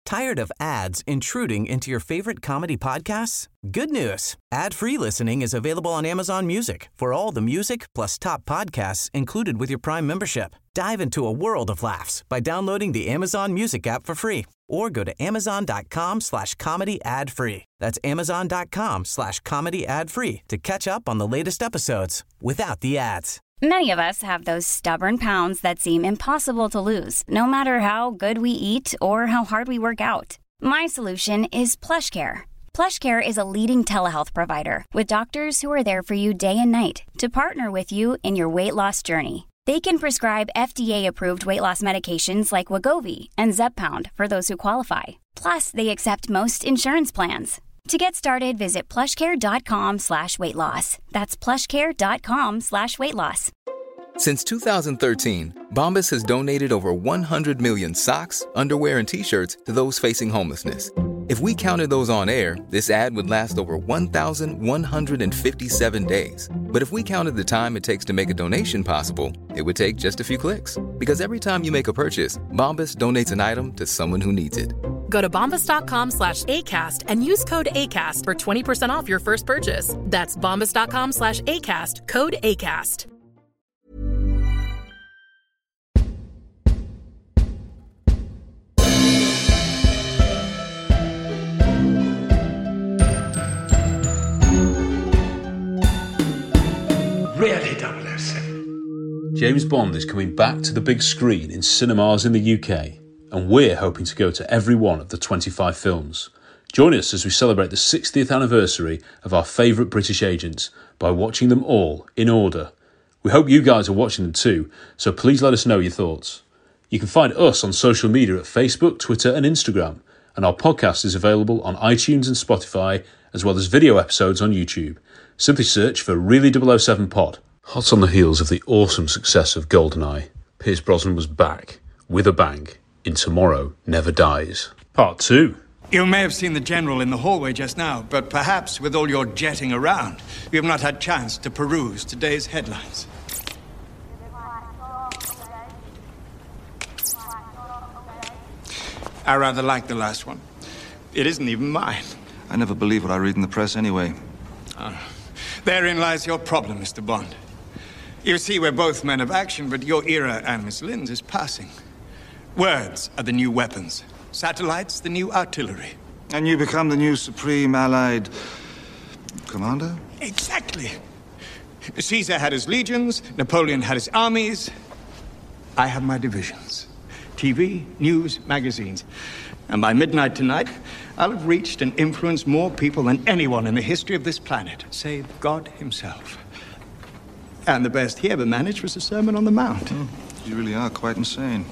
Tired of ads intruding into your favorite comedy podcasts? Good news. Ad-free listening is available on Amazon Music for all the music plus top podcasts included with your Prime membership. Dive into a world of laughs by downloading the Amazon Music app for free or go to amazon.com/comedy ad-free. That's amazon.com/comedy ad-free to catch up on the latest episodes without the ads. Many of us have those stubborn pounds that seem impossible to lose, no matter how good we eat or how hard we work out. My solution is PlushCare. PlushCare is a leading telehealth provider with doctors who are there for you day and night to partner with you in your weight loss journey. They can prescribe FDA-approved weight loss medications like Wegovy and Zepbound for those who qualify. Plus, they accept most insurance plans. To get started, visit plushcare.com/weight loss. That's plushcare.com/weight loss. Since 2013, Bombas has donated over 100 million socks, underwear, and T-shirts to those facing homelessness. If we counted those on air, this ad would last over 1,157 days. But if we counted the time it takes to make a donation possible, it would take just a few clicks. Because every time you make a purchase, Bombas donates an item to someone who needs it. Go to bombas.com/ACAST and use code ACAST for 20% off your first purchase. That's bombas.com/ACAST, code ACAST. Really 007. James Bond is coming back to the big screen in cinemas in the UK, and we're hoping to go to every one of the 25 films. Join us as we celebrate the 60th anniversary of our favourite British agents by watching them all in order. We hope you guys are watching them too, so please let us know your thoughts. You can find us on social media at Facebook, Twitter and Instagram, and our podcast is available on iTunes and Spotify, as well as video episodes on YouTube. Simply search for Really 007 Pod. Hot on the heels of the awesome success of GoldenEye, Pierce Brosnan was back, with a bang, in Tomorrow Never Dies. Part 2. You may have seen the General in the hallway just now, but perhaps with all your jetting around, you have not had chance to peruse today's headlines. I rather like the last one. It isn't even mine. I never believe what I read in the press anyway. Therein lies your problem, Mr. Bond. You see, we're both men of action, but your era and Miss Lynn's is passing. Words are the new weapons. Satellites, the new artillery. And you become the new Supreme Allied Commander? Exactly. Caesar had his legions, Napoleon had his armies. I have my divisions. TV, news, magazines. And by midnight tonight, I'll have reached and influenced more people than anyone in the history of this planet, save God himself. And the best he ever managed was a Sermon on the Mount. You really are quite insane.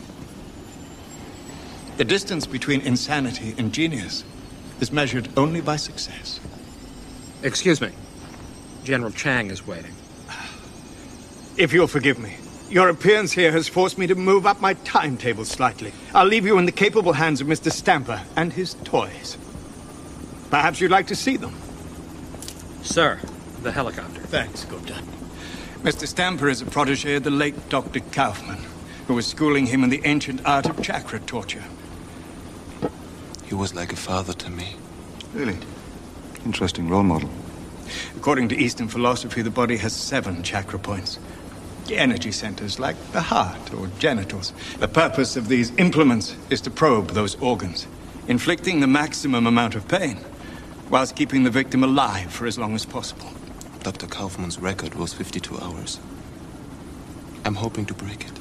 The distance between insanity and genius is measured only by success. Excuse me. General Chang is waiting. If you'll forgive me, your appearance here has forced me to move up my timetable slightly. I'll leave you in the capable hands of Mr. Stamper and his toys. Perhaps you'd like to see them. Sir, the helicopter. Thanks, Gupta. Mr. Stamper is a protege of the late Dr. Kaufman, who was schooling him in the ancient art of chakra torture. He was like a father to me. Really? Interesting role model. According to Eastern philosophy, the body has 7 chakra points. Energy centers like the heart or genitals. The purpose of these implements is to probe those organs, inflicting the maximum amount of pain, whilst keeping the victim alive for as long as possible. Dr. Kaufman's record was 52 hours. I'm hoping to break it.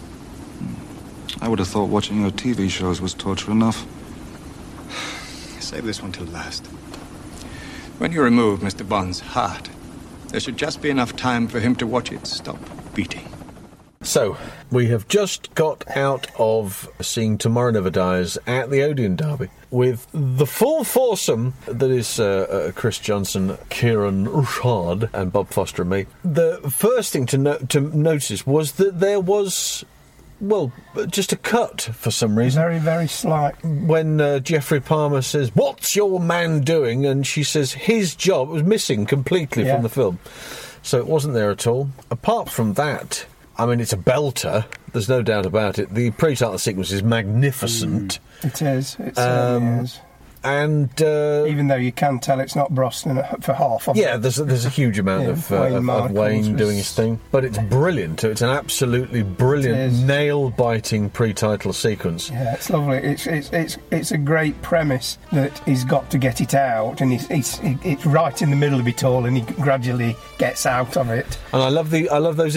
I would have thought watching your TV shows was torture enough. Save this one till last. When you remove Mr. Bond's heart, there should just be enough time for him to watch it stop beating. So, we have just got out of seeing Tomorrow Never Dies at the Odeon Derby with the full foursome that is Chris Johnson, Kieran Rushard and Bob Foster and me. The first thing to notice was that there was, well, just a cut for some reason. Very, very slight. When Jeffrey Palmer says, "What's your man doing?" and she says, "His job," was missing completely from the film. So it wasn't there at all. Apart from that, I mean, it's a belter. There's no doubt about it. The pre-title sequence is magnificent. It is. It certainly is. And even though you can tell it's not Brosnan for half of it. Yeah, there's a huge amount of Wayne doing his thing. But it's brilliant. It's an absolutely brilliant, nail-biting pre-title sequence. Yeah, it's lovely. It's a great premise that he's got to get it out, and it's right in the middle of it all, and he gradually gets out of it. And I love those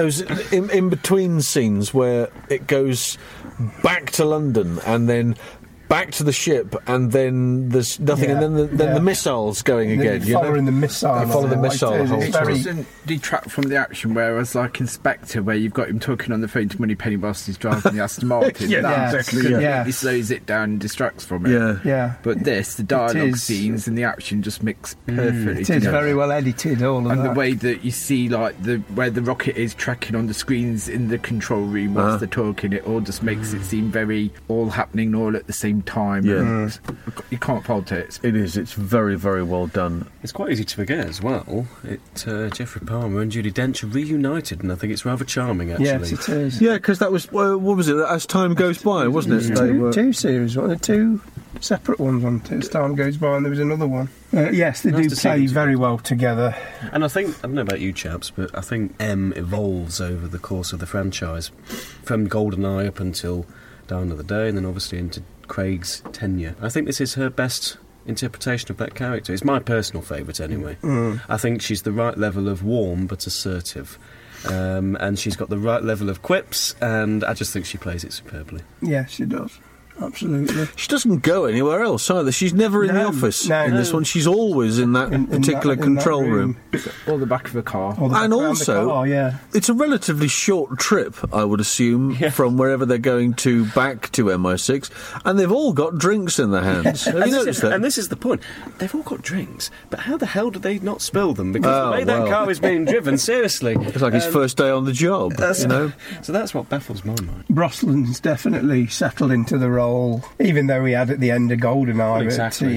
in between scenes where it goes back to London and then back to the ship, and then there's nothing, and then the missiles going again. Following the missile. Follow the missile. It doesn't detract from the action, whereas like Inspector, where you've got him talking on the phone to Money Pennyboss, he's driving the Aston Martin. He slows it down and distracts from it. Yeah. But the dialogue scenes and the action just mix perfectly. It is very well edited, all of and that. And the way that you see, like, where the rocket is tracking on the screens in the control room whilst they're talking, it all just makes it seem very all happening all at the same time. Yeah. You can't fault it. It is. It's very, very well done. It's quite easy to forget as well. Jeffrey Palmer and Judi Dench are reunited, and I think it's rather charming, actually. Yes, it is. Yeah, because that was, what was it, As Time Goes By, wasn't it? Two series, weren't there? Two separate ones on As Time Goes By, and there was another one. Yes, they do play very well together. And I don't know about you chaps, but I think M evolves over the course of the franchise, from GoldenEye up until Dawn of the Day, and then obviously into Craig's tenure. I think this is her best interpretation of that character. It's my personal favourite anyway. I think she's the right level of warm but assertive, and she's got the right level of quips, and I just think she plays it superbly. Yeah, she does. Absolutely. She doesn't go anywhere else either. She's never in the office in this one. She's always in that particular control room. Or the back of a car. And also, it's a relatively short trip, I would assume, from wherever they're going to back to MI6, and they've all got drinks in their hands. Have you noticed that? And this is the point. They've all got drinks, but how the hell do they not spill them? Because the way that car is being driven, seriously. It's like his first day on the job, you know? So that's what baffles my mind. Brosnan's definitely settled into the role, even though he had at the end of GoldenEye. Exactly.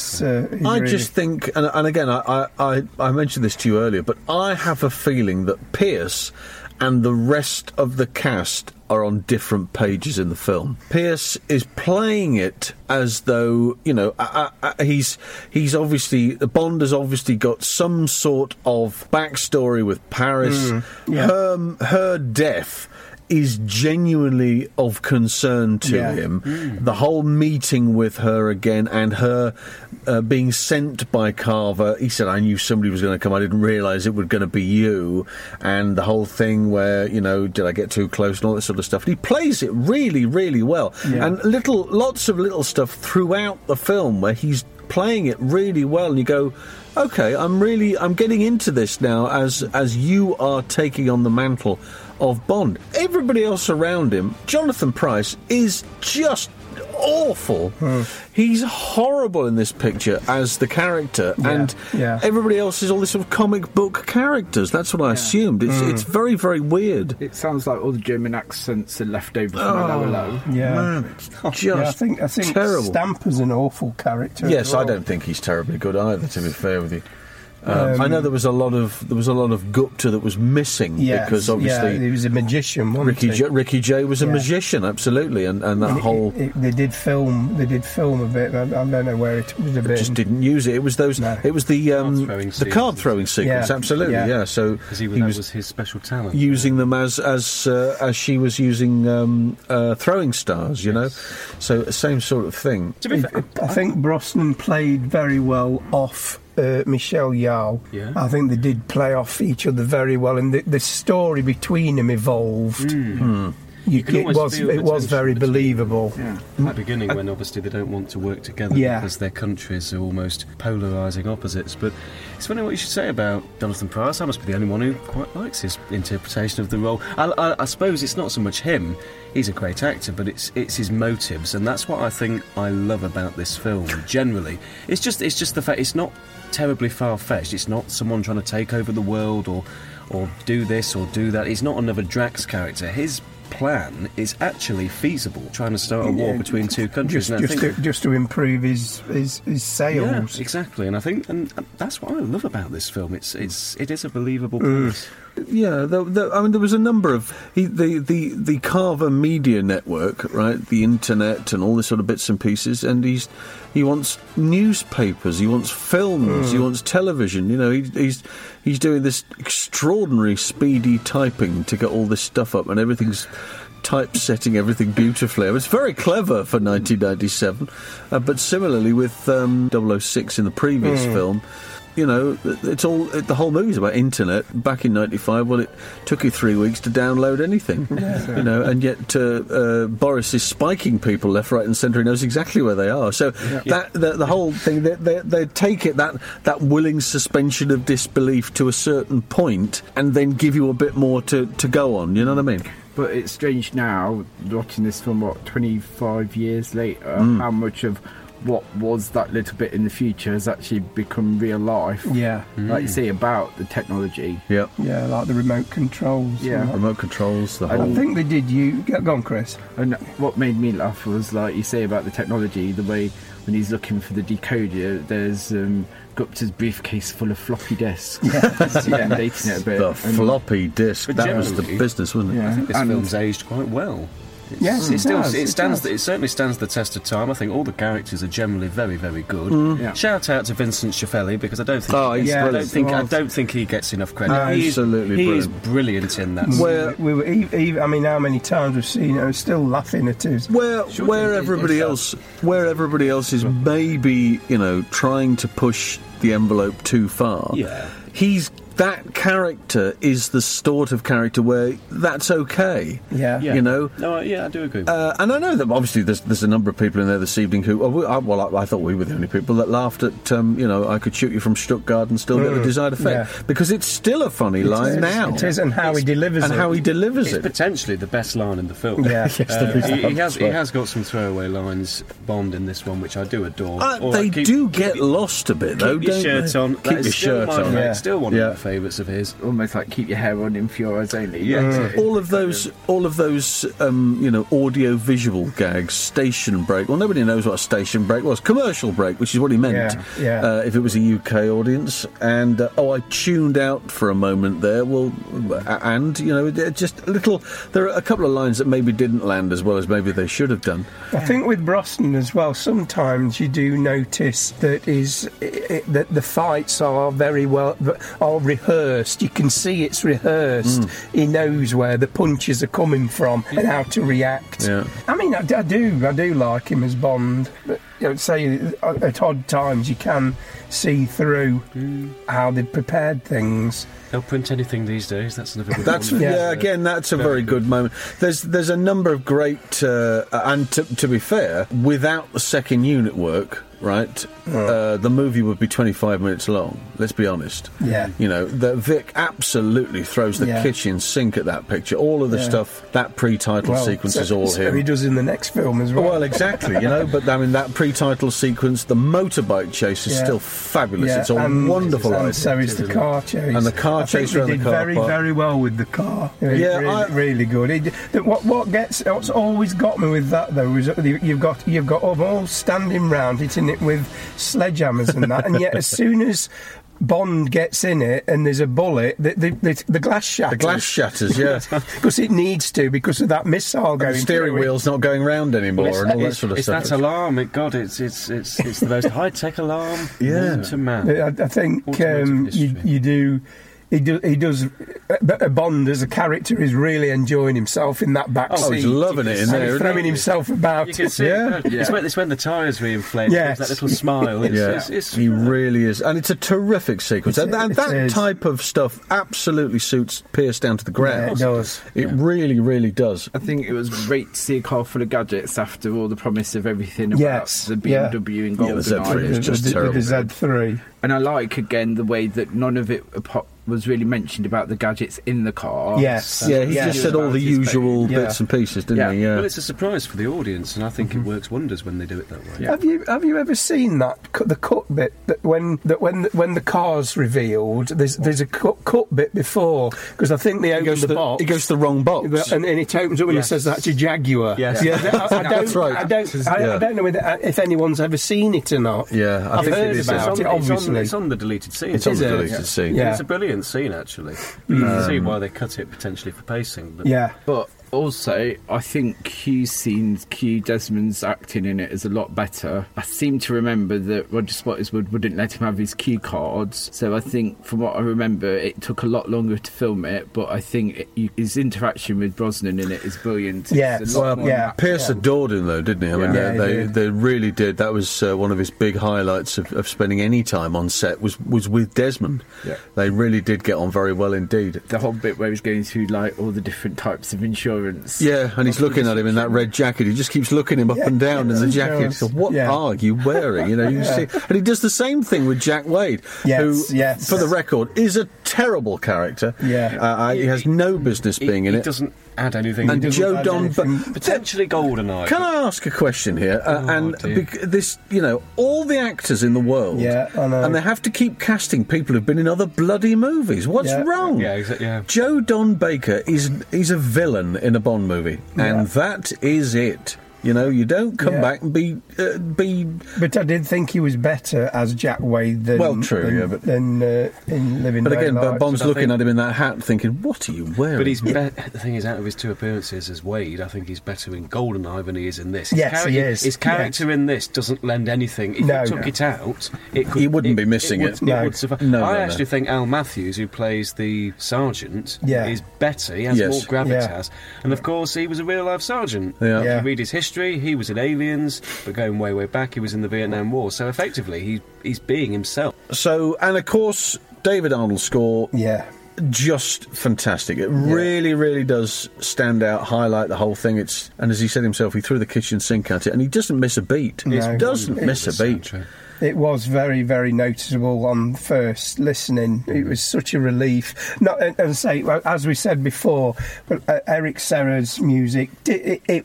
I just think, and again, I mentioned this to you earlier, but I have a feeling that Pierce and the rest of the cast are on different pages in the film. Pierce is playing it as though, you know, he's obviously, Bond has obviously got some sort of backstory with Paris. Her death is genuinely of concern to him. The whole meeting with her again, and her being sent by Carver. He said, I knew somebody was going to come, I didn't realise it was going to be you. And the whole thing where, you know, did I get too close and all that sort of stuff. And he plays it really, really well. And lots of little stuff throughout the film where he's playing it really well, and you go, okay, I'm getting into this now as you are taking on the mantle of Bond. Everybody else around him, Jonathan Pryce, is just awful. He's horrible in this picture as the character, and everybody else is all this sort of comic book characters. That's what I assumed. It's very, very weird. It sounds like all the German accents are left over from Hello. Man, it's just I think terrible. Stamper's an awful character. Yes, I don't think he's terribly good either, to be fair with you. I know there was a lot of Gupta that was missing because obviously he was a magician. Ricky Jay was a magician, absolutely, and that whole they did film a bit. I don't know where it was a bit. Just didn't use it. It was those. No. It was the card throwing sequence. Absolutely, yeah. So because that was his special talent, using them as she was using throwing stars. You know, so same sort of thing. I think Brosnan played very well off Michelle Yeoh. I think they did play off each other very well, and the story between them evolved. It was very believable. At the beginning, when obviously they don't want to work together because their countries are almost polarising opposites. But it's funny what you should say about Jonathan Pryce. I must be the only one who quite likes his interpretation of the role. I suppose it's not so much him. He's a great actor, but it's his motives, and that's what I think I love about this film. Generally, it's just the fact it's not terribly far-fetched. It's not someone trying to take over the world or do this or do that. He's not another Drax character. His plan is actually feasible, trying to start a war between two countries. Just to improve his sales. Yeah, exactly. And I think and that's what I love about this film. It is a believable premise. Yeah, there was a number of the Carver Media Network, right? The internet and all this sort of bits and pieces, and he wants newspapers, he wants films, he wants television. You know, he's doing this extraordinary speedy typing to get all this stuff up, and everything's typesetting everything beautifully. It was very clever for 1997, but similarly with 006 in the previous film. You know, the whole movie's about internet. Back in '95, well, it took you 3 weeks to download anything. Yeah. You know, and yet Boris is spiking people left, right, and centre. He knows exactly where they are. So the whole thing, they take it that willing suspension of disbelief to a certain point, and then give you a bit more to go on. You know what I mean? But it's strange now, watching this film, 25 years later, how much of what was that little bit in the future has actually become real life. Yeah. Like you say about the technology. Yeah. Yeah, like the remote controls. Yeah. Remote controls, the whole... I think they did Go on, Chris. And what made me laugh was, like you say about the technology, the way when he's looking for the decoder, there's Gupta's briefcase full of floppy disks. Yeah, dating it a bit. The floppy disk, that was the business, wasn't it? I think this film's aged quite well. Yes, it certainly stands the test of time. I think all the characters are generally very, very good. Yeah. Shout out to Vincent Schiavelli, because I don't think he gets enough credit. Absolutely, he is brilliant in that. I mean, how many times we've seen it, I'm still laughing at it. Where everybody else is maybe, you know, trying to push the envelope too far. Yeah, that character is the sort of character where that's okay. Yeah. You know? No, I do agree. And I know that obviously there's a number of people in there this evening who... I thought we were the only people that laughed at, I could shoot you from Stuttgart and still get the desired effect. Yeah. Because it's still a funny line now. It is, and how he delivers it. It's potentially the best line in the film. Yeah. He has got some throwaway lines, Bond, in this one, which I do adore. They do get lost a bit, though, don't they? Keep your shirt on. Keep your shirt on. Still one of my favourites of his. Almost like keep your hair on in for eyes only. All of those audio visual gags. Station break. Well, nobody knows what a station break was. Commercial break, which is what he meant. If it was a UK audience. And I tuned out for a moment there. Well, and just a little. There are a couple of lines that maybe didn't land as well as maybe they should have done. I think with Brosnan as well, sometimes you do notice that the fights are very well rehearsed. You can see it's rehearsed. He knows where the punches are coming from and how to react. Yeah. I mean, I do like him as Bond, but say at odd times you can see through how they've prepared things. They'll print anything these days. That's another good one. Again, that's a very good moment. There's a number of great, and to be fair, without the second unit work, right, the movie would be 25 minutes long. Let's be honest. Yeah. Vic absolutely throws the kitchen sink at that picture. All of the stuff, that pre-title sequence is all him. He does in the next film as well. Well, exactly. But I mean that pre-title sequence, the motorbike chase is still fabulous. It's a wonderful idea. And so is the car chase. And the car chase around the car park. They did very well with the car. Really good. What's always got me with that though is you've got them all standing round hitting it with sledgehammers and that, and yet as soon as Bond gets in it and there's a bullet, the glass shatters. The glass shatters, yeah. Because it needs to, because of that missile going. The steering wheel's not going round anymore, and all that sort of stuff. It's that alarm. It's the most high-tech alarm. Yeah. To man. I think you do. He does. Bond as a character is really enjoying himself in that back seat. Oh, he's loving it in there, throwing himself about. You can see it's when the tyres reinflate. Yes. That little smile. He really is, and it's a terrific sequence. That type of stuff absolutely suits Pierce down to the ground. Yeah, it does. It really, really does. I think it was great to see a car full of gadgets after all the promise of everything about the BMW and GoldenEye. The Z3 is just terrible. The Z3. And I like, again, the way that none of it was really mentioned about the gadgets in the car. Yes. He just said all the usual bits and pieces, didn't he? Yeah. Well, it's a surprise for the audience, and I think it works wonders when they do it that way. Yeah. Have you ever seen the cut bit that when the car's revealed? There's a cut bit before, because I think they open the box. It goes to the wrong box, and it opens up and it says that's a Jaguar. Yes. That's right. I don't know if anyone's ever seen it or not. Yeah, I've heard about it. Obviously, it's on the deleted scene. It's on the deleted scene. Yeah. It's a brilliant brilliant scene, actually. You can see why they cut it potentially for pacing. But But also, I think Q Desmond's acting in it is a lot better. I seem to remember that Roger Spottiswoode wouldn't let him have his cue cards, so I think, from what I remember, it took a lot longer to film it, but I think his interaction with Brosnan in it is brilliant. Pierce adored him, though, didn't he? I mean, they really did. That was one of his big highlights of spending any time on set was with Desmond. Yeah. They really did get on very well indeed. The whole bit where he's going through, like, all the different types of insurance. Yeah, and he's looking at him in that red jacket. He just keeps looking him up and down in the jacket. So what are you wearing? You know, you see, and he does the same thing with Jack Wade, who, for the record, is a terrible character. Yeah, he has no business being in it. He doesn't add anything. And Joe Don, potentially GoldenEye. Can I ask a question here? This, you know, all the actors in the world, and they have to keep casting people who've been in other bloody movies. What's wrong? Joe Don Baker is a villain in a Bond movie, and that is it. You know, you don't come back and be. But I did think he was better as Jack Wade than in Living But again, Daylight. Bond's looking at him in that hat, thinking, "What are you wearing?" But he's the thing is, out of his two appearances as Wade, I think he's better in GoldenEye than he is in this. He is. His character in this doesn't lend anything. If you took it out, he wouldn't be missing it. It would survive. I actually think Al Matthews, who plays the sergeant, is better. He has more gravitas, and of course, he was a real life sergeant. If you read his history, he was in Aliens, but going way back, he was in the Vietnam War. So effectively, he's being himself. So, and of course, David Arnold's score, just fantastic. It really, really does stand out, highlight the whole thing. And as he said himself, he threw the kitchen sink at it, and he doesn't miss a beat. He doesn't miss a beat. It was very, very noticeable on first listening. It was such a relief. And say, as we said before, Eric Serra's music, it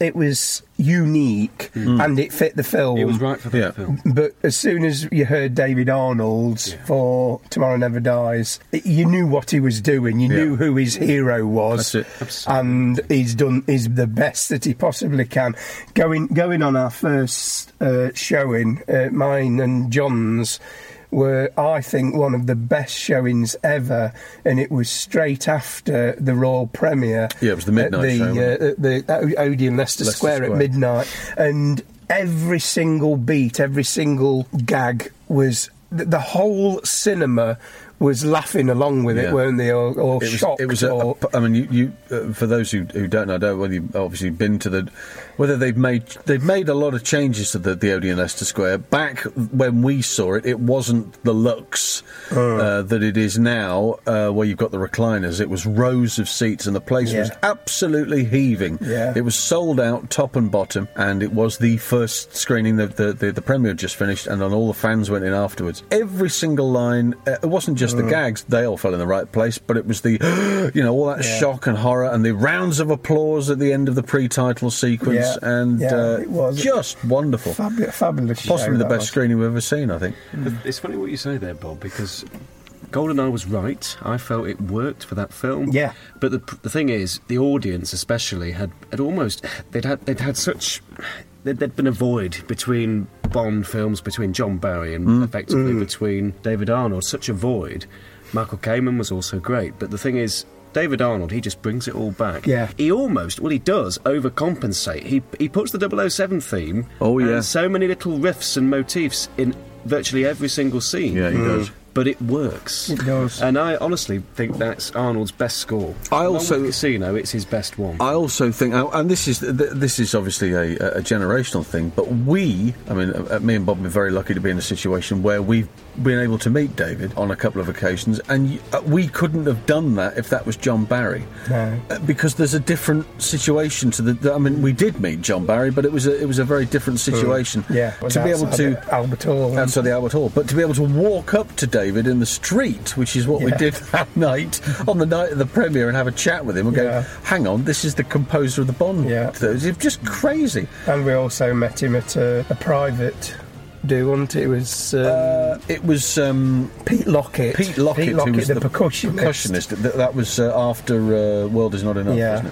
was unique and it fit the film. It was right for the film. But as soon as you heard David Arnold's for Tomorrow Never Dies, you knew what he was doing. You knew who his hero was. That's it. And he's the best that he possibly can. Going on our first showing, mine and John's were, I think, one of the best showings ever, and it was straight after the Royal Premiere. Yeah, it was the midnight show. The Odeon Leicester Square at midnight, and every single beat, every single gag was the whole cinema was laughing along with it, weren't they? Or shocked. It was. I mean, you for those who don't know, whether you've obviously been to whether they've made a lot of changes to the Odeon Leicester Square. Back when we saw it, it wasn't the luxe that it is now, where you've got the recliners. It was rows of seats, and the place was absolutely heaving. Yeah. It was sold out, top and bottom, and it was the first screening. The premiere had just finished, and then all the fans went in afterwards. Every single line. It wasn't just the gags, they all fell in the right place, but it was the, all that shock and horror and the rounds of applause at the end of the pre-title sequence, it was just wonderful. Fabulous. Possibly the best screening we've ever seen, I think. It's funny what you say there, Bob, because GoldenEye was right. I felt it worked for that film. Yeah. But the thing is, the audience especially had almost... They'd been a void between Bond films, between John Barry and effectively between David Arnold. Such a void. Michael Kamen was also great. But the thing is, David Arnold, he just brings it all back. Yeah. He does overcompensate. He puts the 007 theme and so many little riffs and motifs in virtually every single scene. Yeah, he does. But it works. It does. And I honestly think that's Arnold's best score. Casino, it's his best one. I also think, and this is obviously a generational thing, but me and Bob are very lucky to be in a situation where we've been able to meet David on a couple of occasions, and we couldn't have done that if that was John Barry. No. Because there's a different situation to we did meet John Barry, but it was a very different situation. To be able to Albert Hall. Outside the Albert Hall. But to be able to walk up to David in the street, which is what we did that night, on the night of the premiere, and have a chat with him and go, hang on, this is the composer of the Bond. It was just crazy. And we also met him at a private do, wasn't it? It was Pete Lockett. Pete Lockett, who was the percussionist. That was after World Is Not Enough, wasn't it?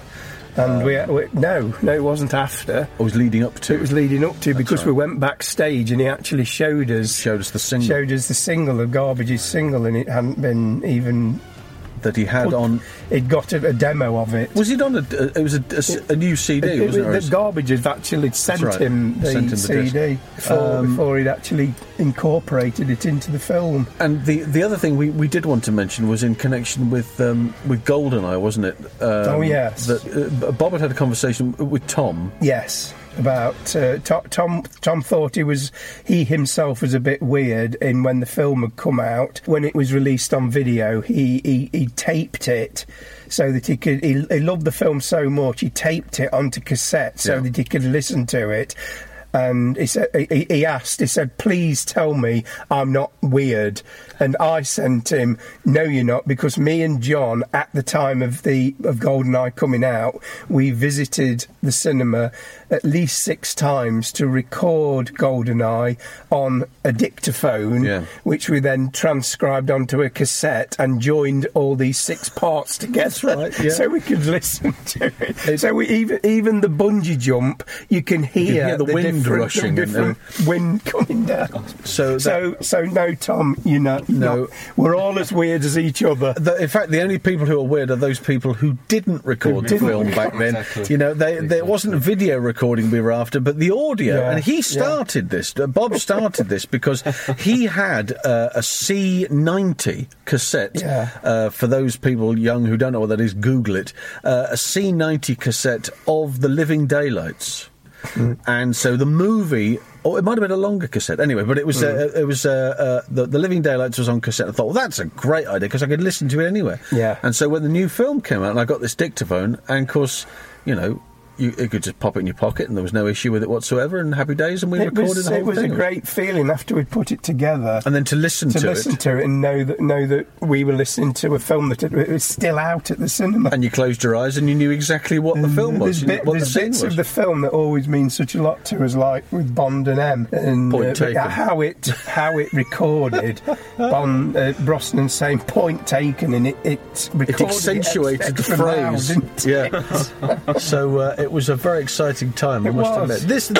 And no, it wasn't after. It was leading up to. It was leading up to, because we went backstage and he actually showed us the single. Showed us the single, the Garbage's single, and it hadn't been even... That he had on... He'd got a demo of it. Was it on it was a new CD, wasn't it? The Garbage had actually sent him the CD before he'd actually incorporated it into the film. And the other thing we did want to mention was in connection with GoldenEye, wasn't it? Yes. That Bob had a conversation with Tom. Yes. About Tom thought he himself was a bit weird in when the film had come out. When it was released on video, he taped it so that he loved the film so much he taped it onto cassette so that he could listen to it. And he said, he said, please tell me I'm not weird. And I sent him, no, you're not, because me and John, at the time of GoldenEye coming out, we visited the cinema at least 6 times to record GoldenEye on a dictaphone, which we then transcribed onto a cassette and joined all these 6 parts together so we could listen to it. So even the bungee jump, you can hear the wind rushing, different wind coming down. So no, Tom, no, we're all as weird as each other. In fact, the only people who are weird are those people who didn't record the film back then. Exactly. There wasn't video recording we were after, but the audio. And he started this. Bob started this because he had a C90 cassette. For those people young who don't know what that is, Google it. A C90 cassette of The Living Daylights. And so the movie, or it might have been a longer cassette anyway, but it was the Living Daylights was on cassette. I thought, well, that's a great idea because I could listen to it anywhere. And so when the new film came out, and I got this dictaphone, and of course, you could just pop it in your pocket and there was no issue with it whatsoever, and happy days, and we recorded the whole thing. It was a great feeling after we'd put it together. And then to listen to it and know that we were listening to a film that it was still out at the cinema. And you closed your eyes and you knew exactly what the film was. There's bits of the film that always mean such a lot to us, like with Bond and M. And point taken. How it recorded, Brosnan saying point taken, and it accentuated the phrase. Loud, So it was a very exciting time, I must admit.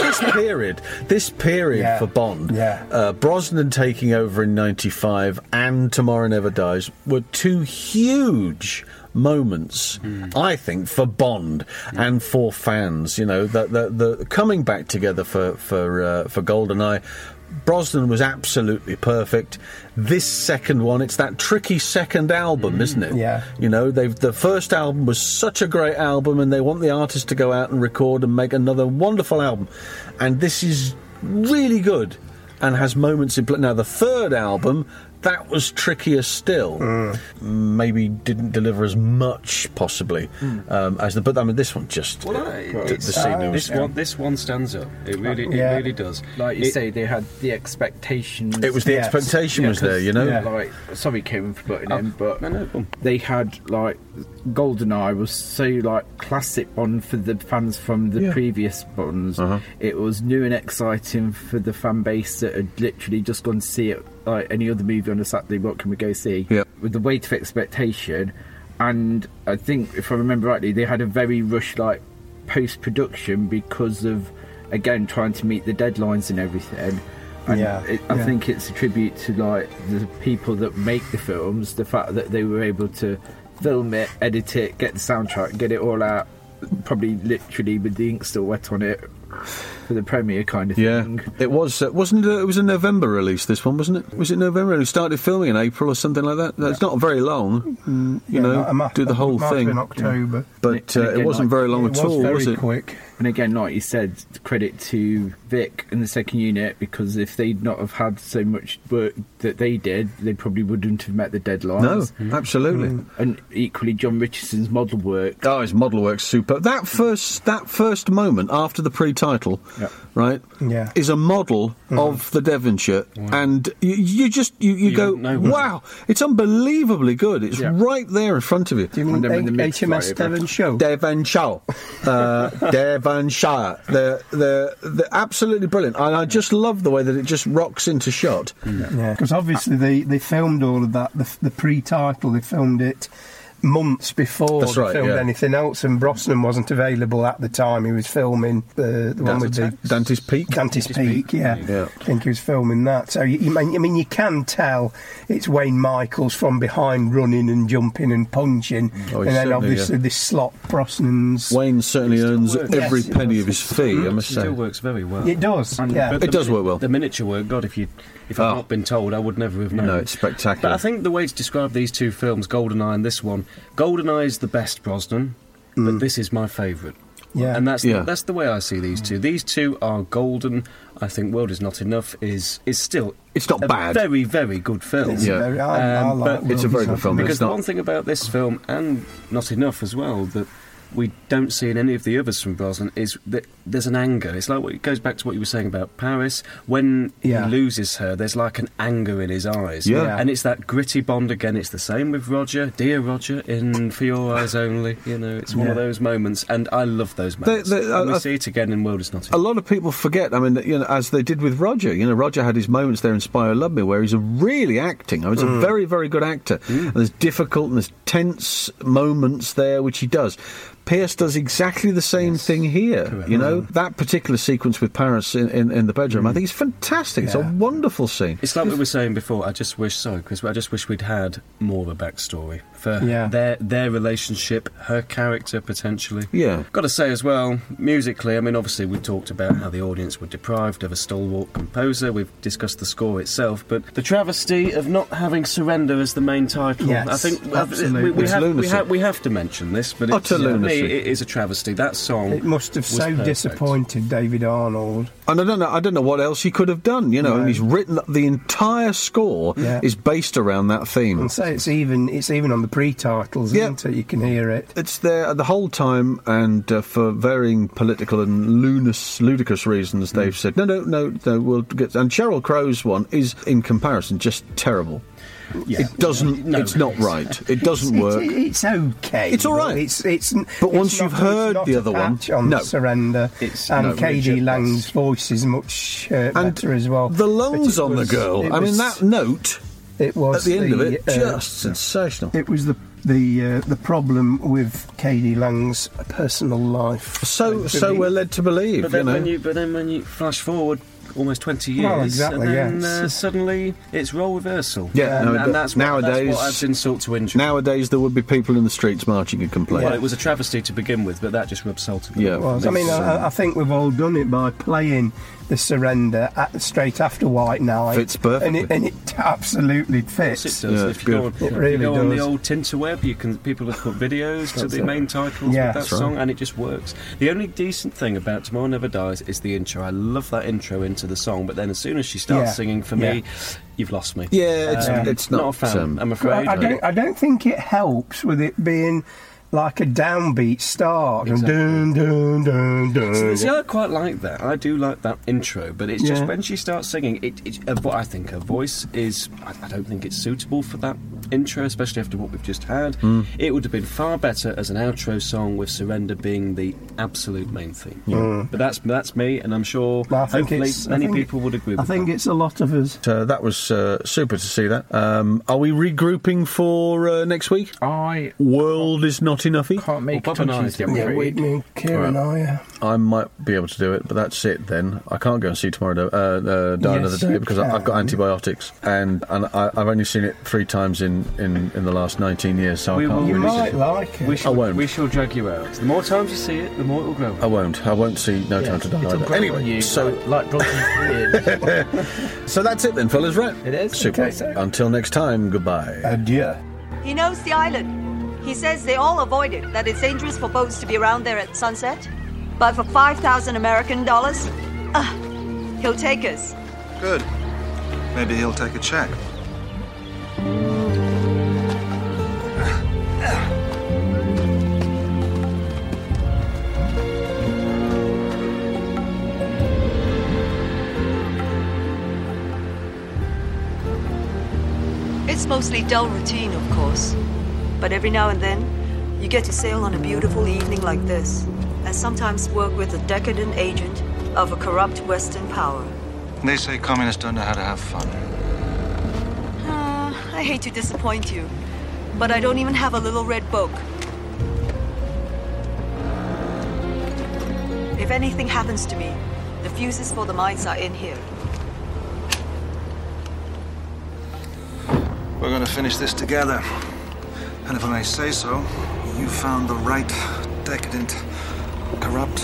This period for Bond, Brosnan taking over in 95 and Tomorrow Never Dies were 2 huge moments, I think, for Bond and for fans. The coming back together for GoldenEye. Brosnan was absolutely perfect. This second one, it's that tricky second album, isn't it? Yeah. The first album was such a great album, and they want the artist to go out and record and make another wonderful album. And this is really good and has moments in... Now, the third album... That was trickier still. Maybe didn't deliver as much, possibly, as the. But I mean, this one just this one stands up. It really does. Like you say, they had the expectations. It was the expectation was there, Like, sorry, Kevin, for putting in, but they had like GoldenEye was so like classic Bond for the fans from the previous Bonds. It was new and exciting for the fan base that had literally just gone to see it. Like any other movie on a Saturday, what can we go see? With the weight of expectation, and I think if I remember rightly, they had a very rushed like post-production because of again trying to meet the deadlines and everything. And I think it's a tribute to like the people that make the films, the fact that they were able to film it, edit it, get the soundtrack, get it all out, probably literally with the ink still wet on it. For the premiere kind of thing. It was, wasn't it? It was a November release, this one, wasn't it? Was it November? We started filming in April or something like that. It's not very long, do the whole thing. In October. But it wasn't very long at all, was it? Very quick. And again, like you said, credit to Vic and the second unit, because if they'd not have had so much work that they did, they probably wouldn't have met the deadlines. No, absolutely. And equally, John Richardson's model work. Oh, his model work's super. That first moment after the pre-title, right, is a model of the Devonshire, and you go, wow, it's unbelievably good. It's right there in front of you. Do you mean HMS Devonshire? Devonshire. They're absolutely brilliant, and I just love the way that it just rocks into shot. Because obviously they filmed all of that. The pre-title, they filmed it months before That's they right, filmed yeah. anything else, and Brosnan wasn't available at the time. He was filming the one with the Dante's Peak. Dante's Peak, yeah. Yeah. I think he was filming that. So you can tell it's Wayne Michaels from behind running and jumping and punching, Oh, and then certainly, obviously yeah. this slot Brosnan's. Wayne certainly earns works. every Yes, penny of his fee, I must It say. still works very well. It does, yeah. But It does work well. The miniature work, God, if I've not been told, I would never have known. No, it's spectacular. But I think the way to describe these two films, GoldenEye and this one, GoldenEye is the best Brosnan, but this is my favourite. Yeah. And that's the way I see these two. These two are golden. I think World Is Not Enough is still... It's not a bad. very, very good film. It's very- I like but it's a very good film. because It's the not... one thing about this film, and Not Enough as well, that we don't see in any of the others from Brosnan is that there's an anger. It's like it goes back to what you were saying about Paris. When he loses her, there's like an anger in his eyes. Yeah. And it's that gritty Bond again. It's the same with Roger, Dear Roger, in For Your Eyes Only. You know, it's one of those moments, and I love those moments. And we see it again in World Is Not Enough. A lot of people forget, I mean, as they did with Roger. Roger had his moments there in Spy Who Loved Me where he's really acting. I mean, he's a very, very good actor. And there's difficult and there's tense moments there, which he does. Pierce does exactly the same thing here. Correct. That particular sequence with Paris in the bedroom, I think is fantastic. It's a wonderful scene. It's like we were saying before, I just wish we'd had more of a backstory for their relationship, her character potentially. Yeah. Got to say as well, musically, I mean, obviously we talked about how the audience were deprived of a stalwart composer. We've discussed the score itself, but the travesty of not having Surrender as the main title. Yes, I think absolutely. we have to mention this, but Utter lunacy. it is a travesty. That song. It must have was so perfect. disappointed David Arnold. And I don't know what else he could have done, and he's written the entire score is based around that theme. And so it's even on the pre-titles, isn't it? You can hear it. It's there the whole time, and for varying political and ludicrous reasons, they've said no, we'll get. And Sheryl Crow's one is, in comparison, just terrible. Yeah. It doesn't. It's not right. It doesn't work. It's okay. It's all right. But once you've heard the other one, no. Surrender. And K.D. Lang's voice is much better as well. The lungs on the girl. I mean, that note. It was at the end of it just sensational. It was the problem with K.D. Lang's personal life. So we're led to believe. But then when you flash forward almost 20 years, well, exactly, and then suddenly it's role reversal. Yeah, and that's nowadays what adds insult to injury. Nowadays there would be people in the streets marching and complaining. Well, it was a travesty to begin with, but that just rubbed salt in the Yeah, I mean, I think we've all done it by playing the Surrender straight after White Knight. Fits perfectly. And it absolutely fits. It does. Yeah, If you go on, it really on the does. old Tinterweb, people have put videos to the main titles with that song, and it just works. The only decent thing about Tomorrow Never Dies is the intro. I love that intro into the song, but then as soon as she starts singing, for me, you've lost me. Yeah, it's not a fan. I'm afraid. I don't think it helps with it being like a downbeat start. Exactly. Dun, dun, dun, dun. See, I quite like that. I do like that intro, but it's just when she starts singing, I think her voice is... I don't think it's suitable for that intro, especially after what we've just had. It would have been far better as an outro song with Surrender being the absolute main theme. But that's me, and I'm sure hopefully many people would agree with I think it's a lot of us. That was super to see that. Are we regrouping for next week? World Is Not Enoughy? Can't make Bob and I Tuesday. Yeah, me and Kieran are. I might be able to do it, but that's it then. I can't go and see Tomorrow Die Another Day because I've got antibiotics, and I've only seen it 3 times in the last 19 years, so I can't You really might see it. like it. I won't. We shall drag you out. The more times you see it, the more it will grow. I won't see No Time to Die either. Anyway, so like so that's it then, fellas, right? It is. Super. Okay, Until next time, goodbye. Adieu. He knows the island. He says they all avoid it, that it's dangerous for boats to be around there at sunset. But for 5,000 American dollars, he'll take us. Good. Maybe he'll take a check. It's mostly dull routine, of course. But every now and then, you get to sail on a beautiful evening like this, and sometimes work with a decadent agent of a corrupt Western power. They say communists don't know how to have fun. I hate to disappoint you, but I don't even have a little red book. If anything happens to me, the fuses for the mines are in here. We're going to finish this together. And if I may say so, you found the right decadent, corrupt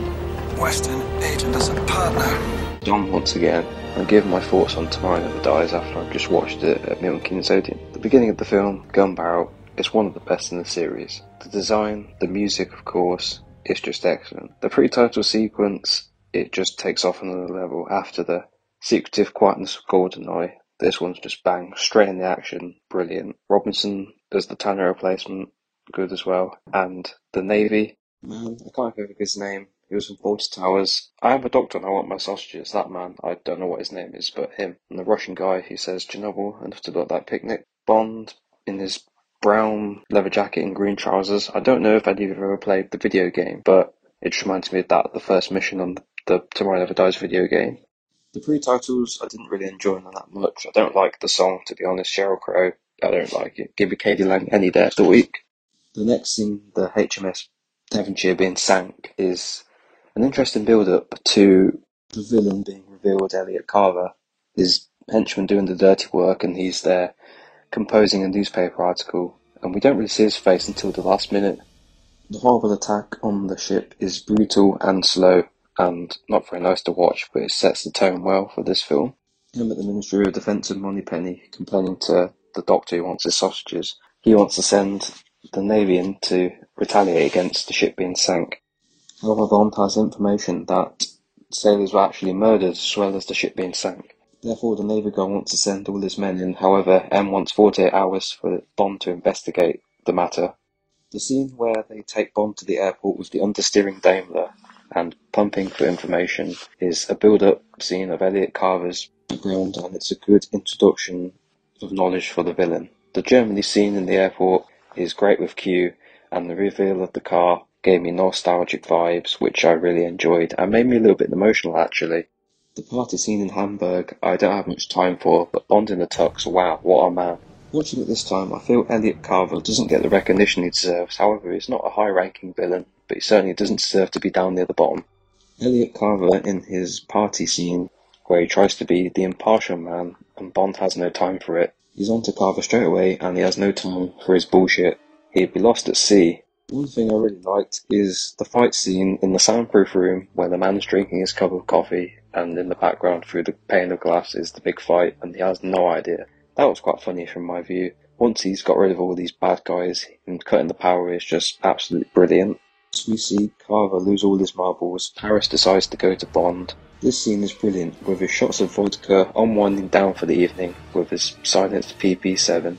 Western agent as a partner. John, once again, I'll give my thoughts on Tomorrow Never Dies after I've just watched it at Milton Keynes Odeon. The beginning of the film, Gun Barrel, is one of the best in the series. The design, the music, of course, is just excellent. The pre-title sequence, it just takes off another level. After the secretive quietness of GoldenEye, this one's just bang, straight in the action, brilliant. Robinson as the Tanner replacement, good as well. And the Navy, man, I can't think of his name. He was from Fawlty Towers. I am a doctor and I want my sausages. That man, I don't know what his name is, but him. And the Russian guy who says Chernobyl enough to look like picnic. Bond in his brown leather jacket and green trousers. I don't know if any of you have ever played the video game, but it just reminds me of that, the first mission on the Tomorrow Never Dies video game. The pre-titles I didn't really enjoy them that much. I don't like the song, to be honest. Sheryl Crow, I don't like it. Give me Katie Lang any day of the week. The next scene, the HMS Devonshire being sank, is an interesting build-up to the villain being revealed, Elliot Carver. His henchman doing the dirty work, and he's there composing a newspaper article, and we don't really see his face until the last minute. The horrible attack on the ship is brutal and slow, and not very nice to watch, but it sets the tone well for this film. Him at the Ministry of Defence and Moneypenny complaining to the doctor who wants his sausages. He wants to send the Navy in to retaliate against the ship being sank. However, Bond has information that sailors were actually murdered as well as the ship being sank. Therefore, the Navy guy wants to send all his men in. However, M wants 48 hours for Bond to investigate the matter. The scene where they take Bond to the airport with the understeering Daimler and pumping for information is a build-up scene of Elliot Carver's background, and it's a good introduction of knowledge for the villain. The Germany scene in the airport is great with Q, and the reveal of the car gave me nostalgic vibes, which I really enjoyed, and made me a little bit emotional actually. The party scene in Hamburg I don't have much time for, but Bond in the tux, wow, what a man. Watching it this time, I feel Elliot Carver doesn't get the recognition he deserves. However, he's not a high-ranking villain, but he certainly doesn't deserve to be down near the bottom. Elliot Carver in his party scene, where he tries to be the impartial man, and Bond has no time for it. He's on to Carver straight away, and he has no time for his bullshit. He'd be lost at sea. One thing I really liked is the fight scene in the soundproof room, where the man's drinking his cup of coffee, and in the background through the pane of glass is the big fight, and he has no idea. That was quite funny from my view. Once he's got rid of all these bad guys, and cutting the power is just absolutely brilliant. As we see Carver lose all his marbles, Paris decides to go to Bond. This scene is brilliant, with his shots of vodka unwinding down for the evening, with his silenced PP7.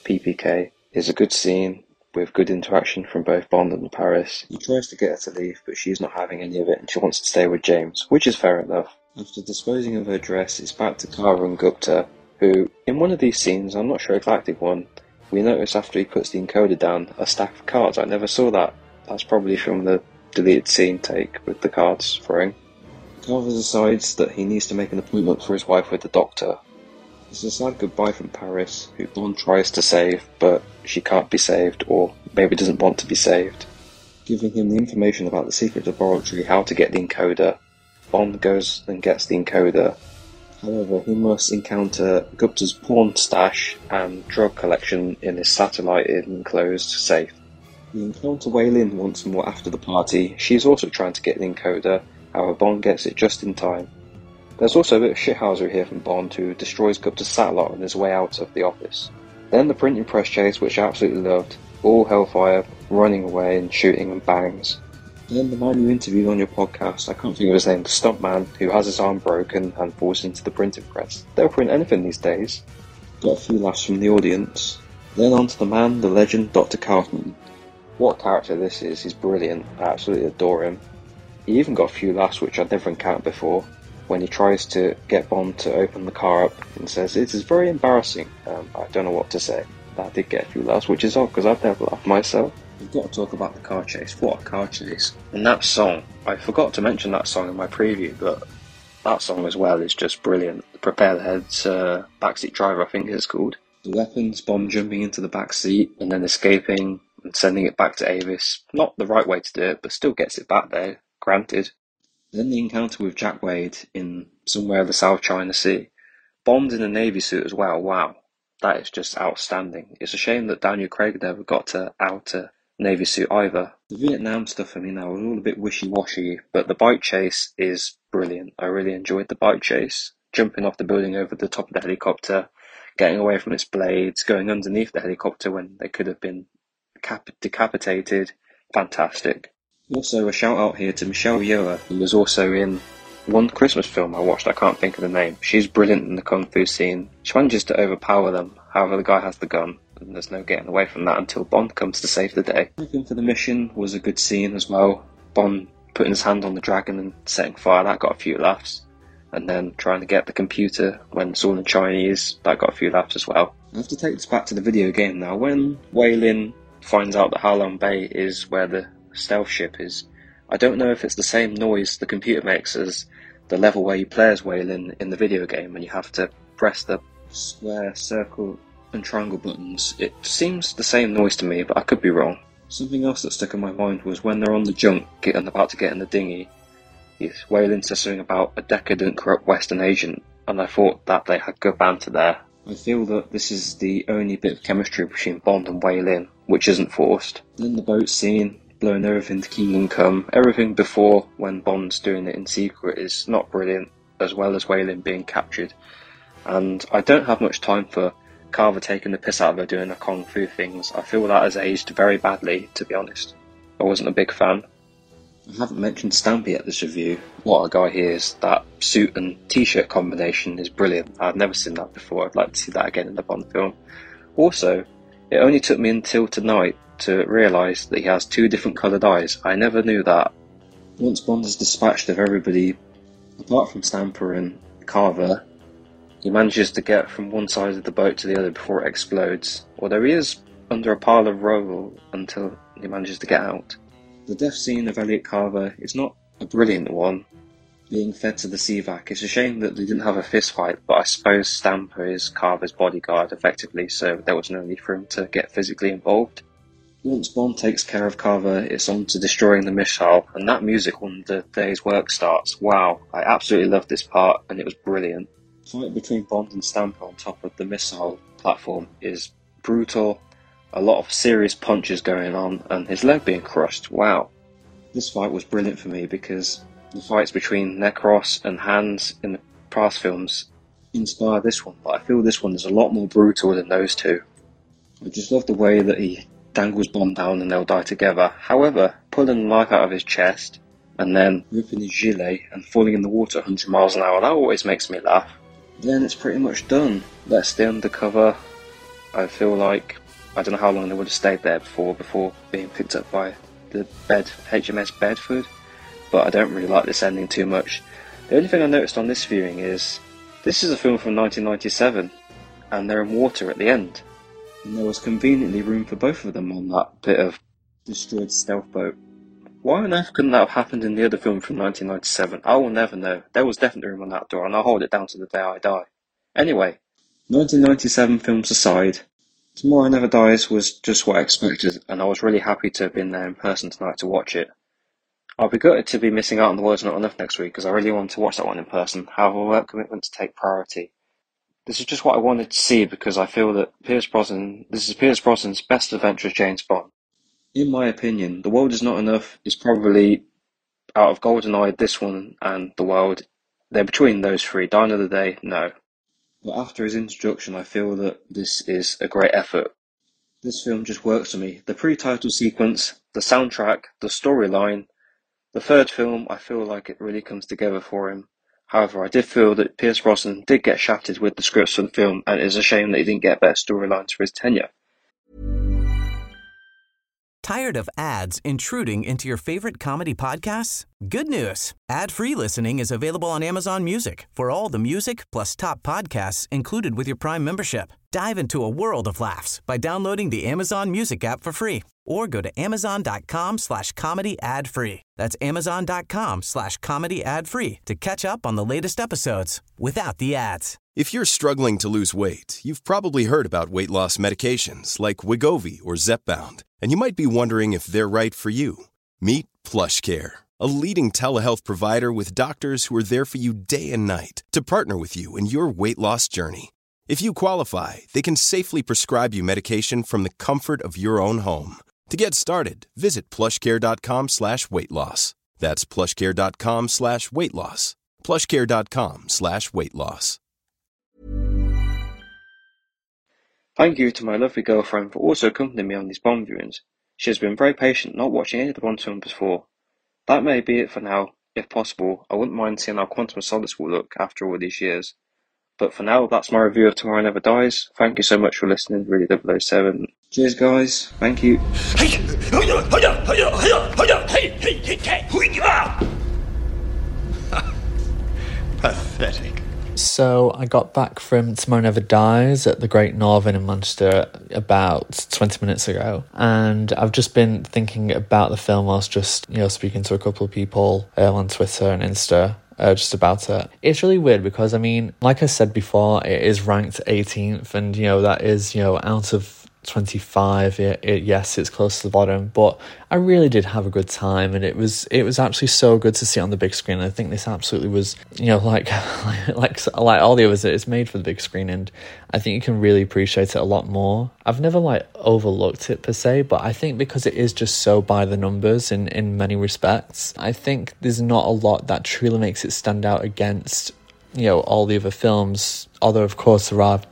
PPK is a good scene, with good interaction from both Bond and Paris. He tries to get her to leave, but she's not having any of it, and she wants to stay with James, which is fair enough. After disposing of her dress, it's back to Carver and Gupta, who, in one of these scenes, I'm not sure exactly one, we notice after he puts the encoder down, a stack of cards. I never saw that. That's probably from the deleted scene take with the cards throwing. Carver decides that he needs to make an appointment for his wife with the doctor. It's a sad goodbye from Paris, who Bond tries to save, but she can't be saved, or maybe doesn't want to be saved. Giving him the information about the secret laboratory, how to get the encoder, Bond goes and gets the encoder. However, he must encounter Gupta's pawn stash and drug collection in his satellite enclosed safe. We encounter Wei Lin once more after the party. She's also trying to get the encoder, however Bond gets it just in time. There's also a bit of shithousery here from Bond, who destroys Gupta's satellite on his way out of the office. Then the printing press chase, which I absolutely loved. All hellfire, running away and shooting and bangs. Then the man you interviewed on your podcast, I can't think of his name, the stuntman who has his arm broken and falls into the printing press. They'll print anything these days. Got a few laughs from the audience. Then on to the man, the legend, Dr. Kaufman. What a character this is, he's brilliant, I absolutely adore him. He even got a few laughs which I'd never encountered before, when he tries to get Bond to open the car up and says, "It is very embarrassing." I don't know what to say. That did get a few laughs, which is odd because I've never laughed myself. We've got to talk about the car chase. What a car chase. And that song, I forgot to mention that song in my preview, but that song as well is just brilliant. Prepare the Heads, Backseat Driver I think it's called. The weapons, Bond jumping into the back seat and then escaping and sending it back to Avis. Not the right way to do it, but still gets it back there, granted. Then the encounter with Jack Wade in somewhere in the South China Sea. Bond in a Navy suit as well, wow. That is just outstanding. It's a shame that Daniel Craig never got to out a Navy suit either. The Vietnam stuff for me now was all a bit wishy-washy, but the bike chase is brilliant. I really enjoyed the bike chase. Jumping off the building over the top of the helicopter, getting away from its blades, going underneath the helicopter when they could have been decapitated. Fantastic. Also, a shout out here to Michelle Yeoh, who was also in one Christmas film I watched, I can't think of the name. She's brilliant in the kung fu scene. She manages to overpower them, however the guy has the gun, and there's no getting away from that until Bond comes to save the day. Everything for the mission was a good scene as well. Bond putting his hand on the dragon and setting fire, that got a few laughs. And then trying to get the computer when it's all in Chinese, that got a few laughs as well. I have to take this back to the video game now. When Wei Lin finds out that Halong Bay is where the stealth ship is, I don't know if it's the same noise the computer makes as the level where you play as Wei Lin in the video game and you have to press the square, circle and triangle buttons. It seems the same noise to me, but I could be wrong. Something else that stuck in my mind was when they're on the junk and about to get in the dinghy, Wei Lin says something about a decadent, corrupt Western agent, and I thought that they had good banter there. I feel that this is the only bit of chemistry between Bond and Wei Lin, which isn't forced. Then the boat scene, blowing everything to Kingdom Come, everything before when Bond's doing it in secret is not brilliant, as well as Wei Lin being captured. And I don't have much time for Carver taking the piss out of her doing the kung fu things. I feel that has aged very badly, to be honest. I wasn't a big fan. I haven't mentioned Stampy at this review. What a guy he is. That suit and t-shirt combination is brilliant. I've never seen that before. I'd like to see that again in the Bond film. Also, it only took me until tonight to realise that he has two different coloured eyes. I never knew that. Once Bond is dispatched of everybody, apart from Stamper and Carver, he manages to get from one side of the boat to the other before it explodes, although he is under a pile of rubble until he manages to get out. The death scene of Elliot Carver is not a brilliant one, being fed to the CVAC. It's a shame that they didn't have a fist fight, but I suppose Stamper is Carver's bodyguard effectively, so there was no need for him to get physically involved. Once Bond takes care of Carver, it's on to destroying the missile, and that music when the day's work starts. Wow, I absolutely loved this part, and it was brilliant. The fight between Bond and Stamper on top of the missile platform is brutal. A lot of serious punches going on, and his leg being crushed. Wow. This fight was brilliant for me because the fights between Necros and Hans in the past films inspired this one, but I feel this one is a lot more brutal than those two. I just love the way that he dangles Bond down and they'll die together. However, pulling the knife out of his chest and then ripping his gilet and falling in the water 100 miles an hour, that always makes me laugh. Then it's pretty much done. Let's stay undercover. I feel like I don't know how long they would have stayed there before being picked up by the HMS Bedford, but I don't really like this ending too much. The only thing I noticed on this viewing is this is a film from 1997 and they're in water at the end, and there was conveniently room for both of them on that bit of destroyed stealth boat. Why on earth couldn't that have happened in the other film from 1997? I will never know. There was definitely room on that door and I'll hold it down to the day I die. Anyway, 1997 films aside, Tomorrow Never Dies was just what I expected, and I was really happy to have been there in person tonight to watch it. I'll be gutted to be missing out on The World's Not Enough next week, because I really want to watch that one in person. However, work commitments take priority. This is just what I wanted to see, because I feel that this is Pierce Brosnan's best adventure as James Bond. In my opinion, The World Is Not Enough is probably, out of GoldenEye, this one and The World, they're between those three. Die Another Day, no. But after his introduction, I feel that this is a great effort. This film just works for me. The pre-title sequence, the soundtrack, the storyline. The third film, I feel like it really comes together for him. However, I did feel that Pierce Brosnan did get shafted with the scripts for the film, and it is a shame that he didn't get better storylines for his tenure. Tired of ads intruding into your favorite comedy podcasts? Good news. Ad-free listening is available on Amazon Music for all the music plus top podcasts included with your Prime membership. Dive into a world of laughs by downloading the Amazon Music app for free or go to amazon.com/comedy ad-free. That's amazon.com/comedy ad-free to catch up on the latest episodes without the ads. If you're struggling to lose weight, you've probably heard about weight loss medications like Wegovy or Zepbound, and you might be wondering if they're right for you. Meet PlushCare, a leading telehealth provider with doctors who are there for you day and night to partner with you in your weight loss journey. If you qualify, they can safely prescribe you medication from the comfort of your own home. To get started, visit plushcare.com/weightloss. That's plushcare.com/weightloss. plushcare.com/weightloss. Thank you to my lovely girlfriend for also accompanying me on these Bond viewings. She has been very patient not watching any of the Bond films before. That may be it for now. If possible, I wouldn't mind seeing how Quantum of Solace will look after all these years. But for now, that's my review of Tomorrow Never Dies. Thank you so much for listening, Really 007. Cheers, guys. Thank you. Pathetic. So I got back from Tomorrow Never Dies at the Great Northern in Manchester about 20 minutes ago, and I've just been thinking about the film whilst just, speaking to a couple of people on Twitter and Insta. Just about it. It's really weird because, like I said before, it is ranked 18th, and, that is, out of 25, yes, it's close to the bottom, but I really did have a good time, and it was actually so good to see it on the big screen. I think this absolutely was, like all the others, it's made for the big screen, and I think you can really appreciate it a lot more. I've never overlooked it per se, but I think because it is just so by the numbers in many respects, I think there's not a lot that truly makes it stand out against, all the other films, although of course there are,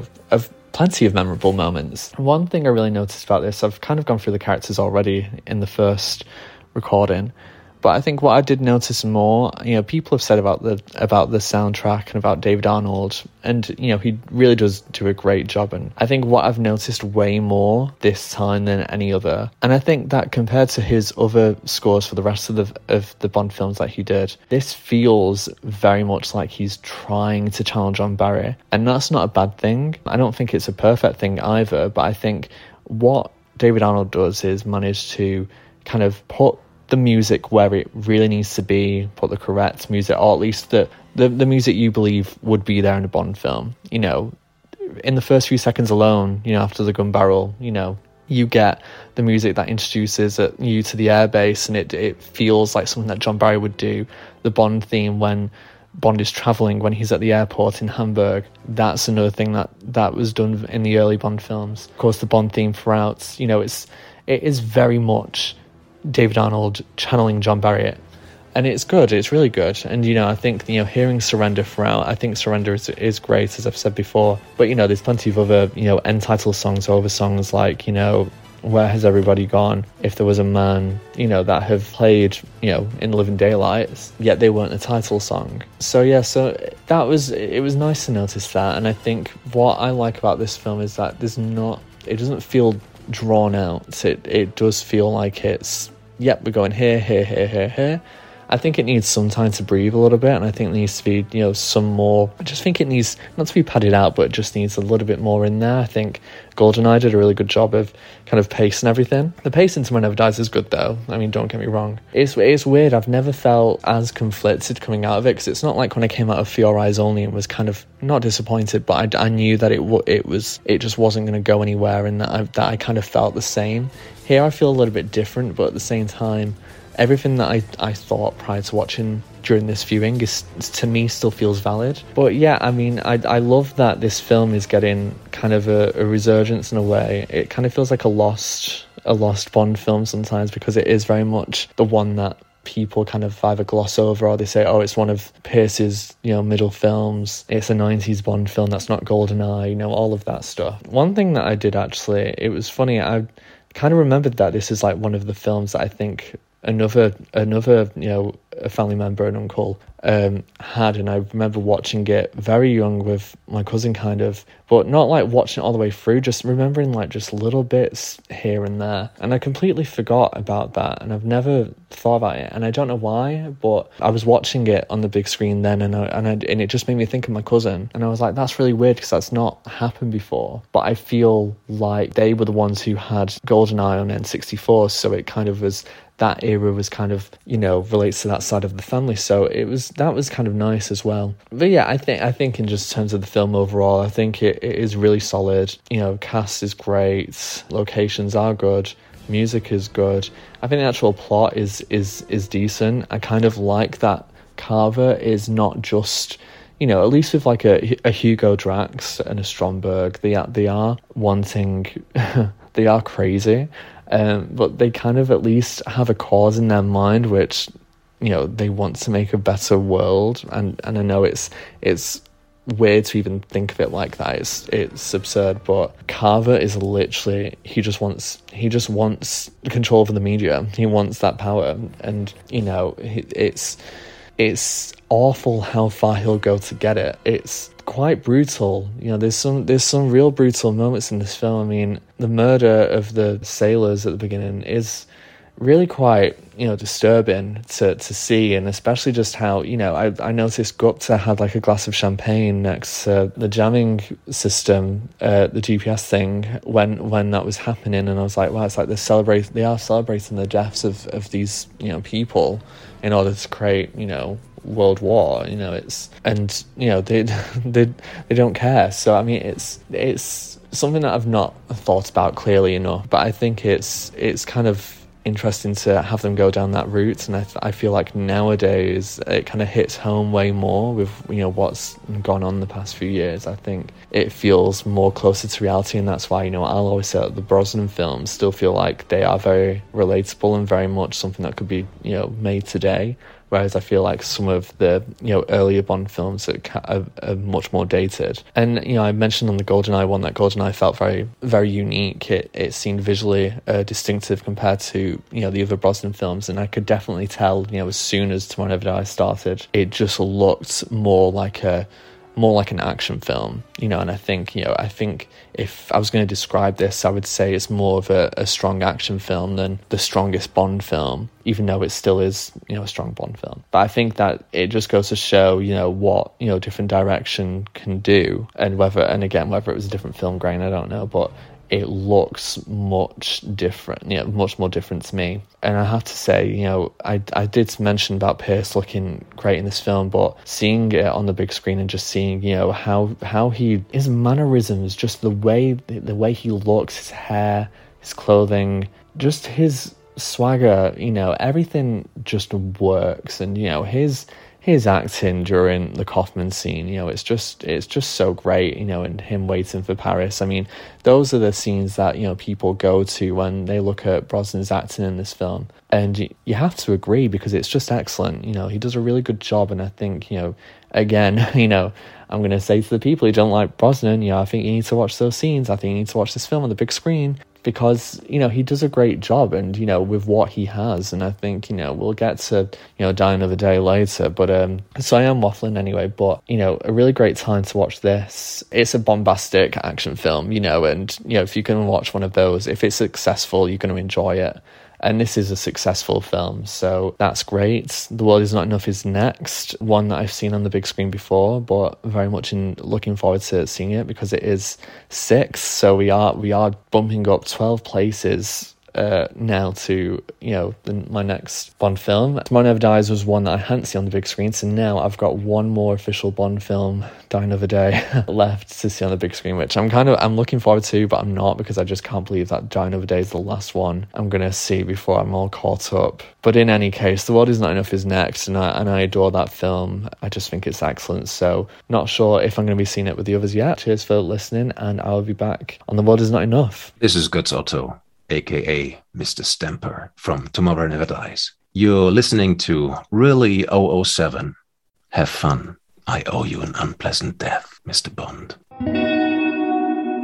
plenty of memorable moments. One thing I really noticed about this, I've kind of gone through the characters already in the first recording, but I think what I did notice more, people have said about the soundtrack and about David Arnold, and he really does do a great job. And I think what I've noticed way more this time than any other, and I think that compared to his other scores for the rest of the Bond films that he did, this feels very much like he's trying to challenge John Barry, and that's not a bad thing. I don't think it's a perfect thing either, but I think what David Arnold does is manage to kind of put the music where it really needs to be, put the correct music, or at least the music you believe would be there in a Bond film. In the first few seconds alone, after the gun barrel, you get the music that introduces you to the airbase, and it feels like something that John Barry would do. The Bond theme when Bond is travelling, when he's at the airport in Hamburg, that's another thing that was done in the early Bond films. Of course, the Bond theme throughout, it is very much David Arnold channeling John Barry, and it's good, it's really good. And I think hearing Surrender throughout, I think Surrender is great, as I've said before, but there's plenty of other end title songs or other songs like Where Has Everybody Gone, If There Was a Man, that have played in Living Daylights, yet they weren't the title song. So it was nice to notice that. And I think what I like about this film is that it doesn't feel drawn out. It does feel like it's, we're going here. I think it needs some time to breathe a little bit, and I think it needs to be, some more. I just think it needs not to be padded out, but it just needs a little bit more in there. I think GoldenEye did a really good job of kind of pacing everything. The pacing to Tomorrow Never Dies is good, though. Don't get me wrong. It's weird. I've never felt as conflicted coming out of it, because it's not like when I came out of For Your Eyes Only and was kind of not disappointed, but I knew that it just wasn't going to go anywhere, and that I kind of felt the same. Here I feel a little bit different, but at the same time, everything that I thought prior to watching during this viewing is, to me, still feels valid. But yeah, I love that this film is getting kind of a resurgence in a way. It kind of feels like a lost Bond film sometimes, because it is very much the one that people kind of either gloss over, or they say, oh, it's one of Pierce's middle films, it's a 90s Bond film, that's not GoldenEye, all of that stuff. One thing that I did actually, it was funny, I kind of remembered that this is like one of the films that I think another a family member, an uncle, had, and I remember watching it very young with my cousin, kind of, but not like watching it all the way through, just remembering like just little bits here and there, and I completely forgot about that, and I've never thought about it, and I don't know why, but I was watching it on the big screen then, and it just made me think of my cousin, and I was like, that's really weird because that's not happened before, but I feel like they were the ones who had GoldenEye on N64, so it kind of was, that era was kind of, you know, relates to that side of the family, so that was kind of nice as well. But yeah, I think in just terms of the film overall, I think it is really solid. You know, cast is great, locations are good, music is good. I think the actual plot is decent. I kind of like that Carver is not just, you know, at least with like a Hugo Drax and a Stromberg, they are wanting, they are crazy. But they kind of at least have a cause in their mind, which, you know, they want to make a better world. And I know it's weird to even think of it like that. It's absurd. But Carver is literally, he just wants control over the media. He wants that power, and you know, it's awful how far he'll go to get it. It's quite brutal. You know, there's some real brutal moments in this film. I mean, the murder of the sailors at the beginning is really quite, you know, disturbing to see, and especially just how, you know, I noticed Gupta had like a glass of champagne next to the jamming system, the GPS thing, when that was happening, and I was like, wow, it's like they are celebrating the deaths of these, you know, people in order to create, you know, World War, you know, and you know, they don't care. So I mean, it's something that I've not thought about clearly enough, but I think it's kind of interesting to have them go down that route, and I feel like nowadays it kind of hits home way more with, you know, what's gone on the past few years. I think it feels more closer to reality, and that's why, you know, I'll always say that the Brosnan films still feel like they are very relatable and very much something that could be, you know, made today. Whereas I feel like some of the, you know, earlier Bond films are much more dated. And, you know, I mentioned on the GoldenEye one that GoldenEye felt very, very unique. It seemed visually distinctive compared to, you know, the other Brosnan films. And I could definitely tell, you know, as soon as Tomorrow Never Dies started, it just looked more like an action film, you know. And I think if I was going to describe this, I would say it's more of a strong action film than the strongest Bond film, even though it still is, you know, a strong Bond film. But I think that it just goes to show, you know, what, you know, different direction can do, and whether it was a different film grain, I don't know, but it looks much different, you know, much more different to me. And I have to say, you know, I did mention about Pierce looking great in this film, but seeing it on the big screen and just seeing, you know, how his mannerisms, just the way he looks, his hair, his clothing, just his swagger, you know, everything just works. And, you know, his acting during the Kaufman scene, you know, it's just so great, you know, and him waiting for Paris. I mean, those are the scenes that, you know, people go to when they look at Brosnan's acting in this film. And you have to agree, because it's just excellent. You know, he does a really good job. And I think, you know, again, you know, I'm going to say to the people who don't like Brosnan, you know, I think you need to watch those scenes. I think you need to watch this film on the big screen, because, you know, he does a great job, and, you know, with what he has. And I think, you know, we'll get to, you know, Die Another Day later, but so I am waffling anyway, but, you know, a really great time to watch this. It's a bombastic action film, you know, and, you know, if you can watch one of those, if it's successful, you're going to enjoy it. And this is a successful film, so that's great. The World Is Not Enough is next, one that I've seen on the big screen before, but very much looking forward to seeing it, because it is 6, so we are bumping up 12 places now to, you know, my next Bond film. Tomorrow Never Dies was one that I hadn't seen on the big screen, so now I've got one more official Bond film, Die Another Day, left to see on the big screen, which I'm looking forward to, but I'm not, because I just can't believe that Die Another Day is the last one I'm going to see before I'm all caught up. But in any case, The World Is Not Enough is next, and I adore that film. I just think it's excellent, so not sure if I'm going to be seeing it with the others yet. Cheers for listening, and I'll be back on The World Is Not Enough. This is Guts Otto, aka Mr. Stamper from Tomorrow Never Dies. You're listening to Really 007. Have fun. I owe you an unpleasant death, Mr. Bond.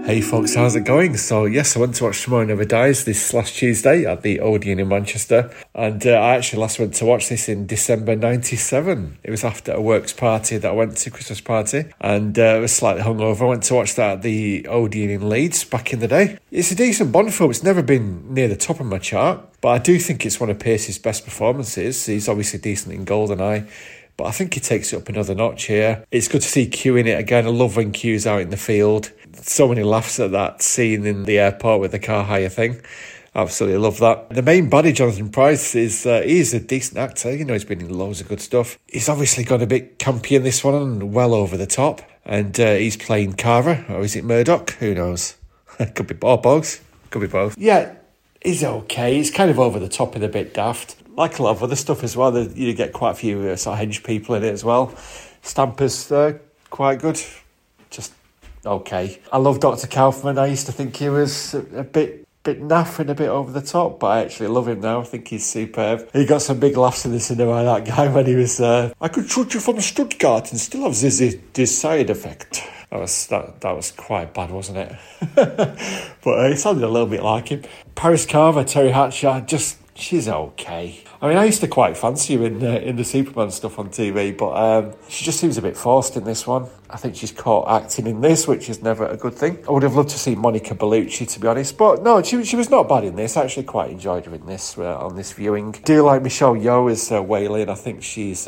Hey folks, how's it going? So yes, I went to watch Tomorrow Never Dies this last Tuesday at the Odeon in Manchester, and I actually last went to watch this in December 97. It was after a works party that I went to, Christmas party, and I was slightly hungover. I went to watch that at the Odeon in Leeds back in the day. It's a decent Bond film. It's never been near the top of my chart, but I do think it's one of Pierce's best performances. He's obviously decent in GoldenEye, but I think he takes it up another notch here. It's good to see Q in it again. I love when Q's out in the field. So many laughs at that scene in the airport with the car hire thing. Absolutely love that. The main baddie, Jonathan Pryce, he's a decent actor. You know, he's been in loads of good stuff. He's obviously gone a bit campy in this one and well over the top. And he's playing Carver, or is it Murdoch? Who knows? Could be both. Could be both. Yeah, he's okay. He's kind of over the top and a bit daft. Like a lot of other stuff as well. You get quite a few sort of hench people in it as well. Stamper's quite good. Just okay. I love Dr. Kaufman. I used to think he was a bit naff and a bit over the top, but I actually love him now. I think he's superb. He got some big laughs in the cinema, that guy, when he was I could shoot you from Stuttgart and still have this side effect. That was quite bad, wasn't it? But it sounded a little bit like him. Paris Carver, Terry Hatcher, she's okay. I mean, I used to quite fancy her in the Superman stuff on TV, but she just seems a bit forced in this one. I think she's caught acting in this, which is never a good thing. I would have loved to see Monica Bellucci, to be honest, but no, she was not bad in this. I actually quite enjoyed her in this on this viewing. I do like Michelle Yeoh as Wei-Lin. I think she's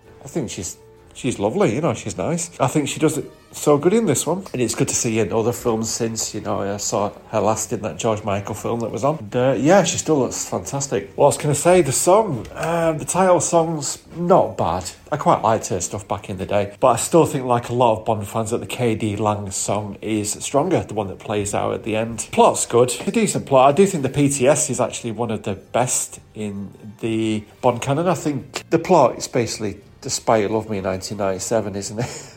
lovely, you know, she's nice. I think she does it so good in this one. And it's good to see her in other films since, you know, I saw her last in that George Michael film that was on. And, yeah, she still looks fantastic. What else can I say? The song, the title song's not bad. I quite liked her stuff back in the day. But I still think, like a lot of Bond fans, that the K.D. Lang song is stronger, the one that plays out at the end. Plot's good. A decent plot. I do think the PTS is actually one of the best in the Bond canon. I think the plot is basically Despite You Love Me in 1997, isn't it?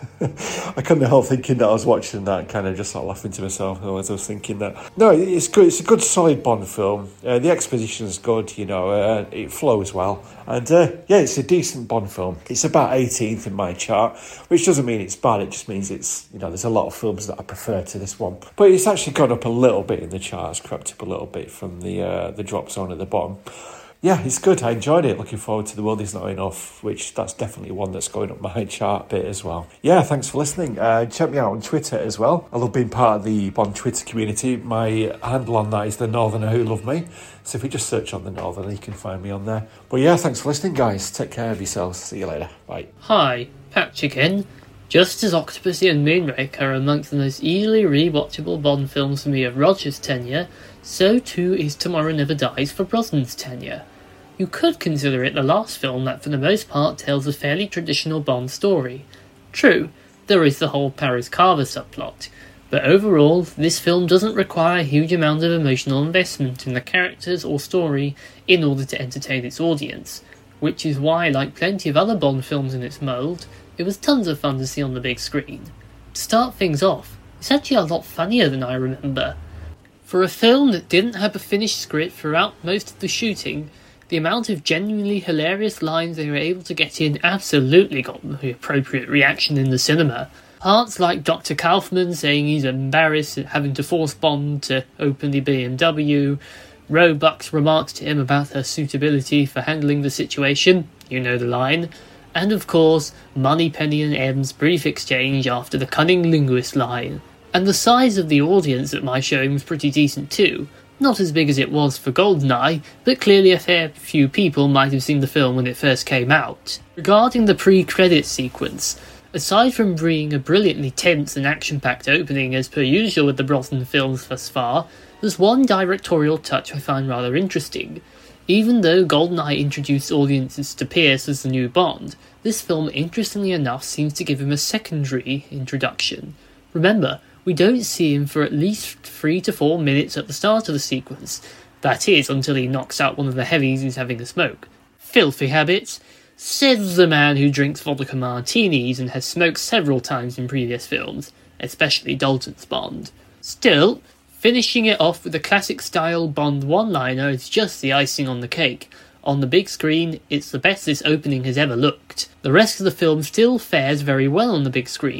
I couldn't help thinking that I was watching that and kind of just sort of laughing to myself as I was thinking that. No, it's good. It's a good, solid Bond film. The exposition's good, you know, it flows well. And yeah, it's a decent Bond film. It's about 18th in my chart, which doesn't mean it's bad. It just means it's, you know, there's a lot of films that I prefer to this one. But it's actually gone up a little bit in the chart. It's crept up a little bit from the drop zone at the bottom. Yeah, it's good. I enjoyed it. Looking forward to The World Is Not Enough, which that's definitely one that's going up my chart bit as well. Yeah, thanks for listening. Check me out on Twitter as well. I love being part of the Bond Twitter community. My handle on that is The Northerner Who Loved Me. So if you just search on The Northerner, you can find me on there. But yeah, thanks for listening, guys. Take care of yourselves. See you later. Bye. Hi, Patrick again. Just as Octopussy and Moonraker are amongst the most easily rewatchable Bond films for me of Roger's tenure, so too is Tomorrow Never Dies for Brosnan's tenure. You could consider it the last film that for the most part tells a fairly traditional Bond story. True, there is the whole Paris Carver subplot, but overall, this film doesn't require a huge amount of emotional investment in the characters or story in order to entertain its audience, which is why, like plenty of other Bond films in its mould, it was tons of fun to see on the big screen. To start things off, it's actually a lot funnier than I remember. For a film that didn't have a finished script throughout most of the shooting, the amount of genuinely hilarious lines they were able to get in absolutely got the appropriate reaction in the cinema. Parts like Dr. Kaufman saying he's embarrassed at having to force Bond to open the BMW, Roebuck's remarks to him about her suitability for handling the situation, you know the line, and of course, Moneypenny and M's brief exchange after the cunning linguist line. And the size of the audience at my showing was pretty decent too. Not as big as it was for GoldenEye, but clearly a fair few people might have seen the film when it first came out. Regarding the pre-credits sequence, aside from being a brilliantly tense and action-packed opening as per usual with the Brosnan films thus far, there's one directorial touch I find rather interesting. Even though GoldenEye introduced audiences to Pierce as the new Bond, this film interestingly enough seems to give him a secondary introduction. Remember, we don't see him for at least 3 to 4 minutes at the start of the sequence. That is, until he knocks out one of the heavies who's having a smoke. Filthy habits, says the man who drinks vodka martinis and has smoked several times in previous films, especially Dalton's Bond. Still, finishing it off with a classic-style Bond one-liner is just the icing on the cake. On the big screen, it's the best this opening has ever looked. The rest of the film still fares very well on the big screen.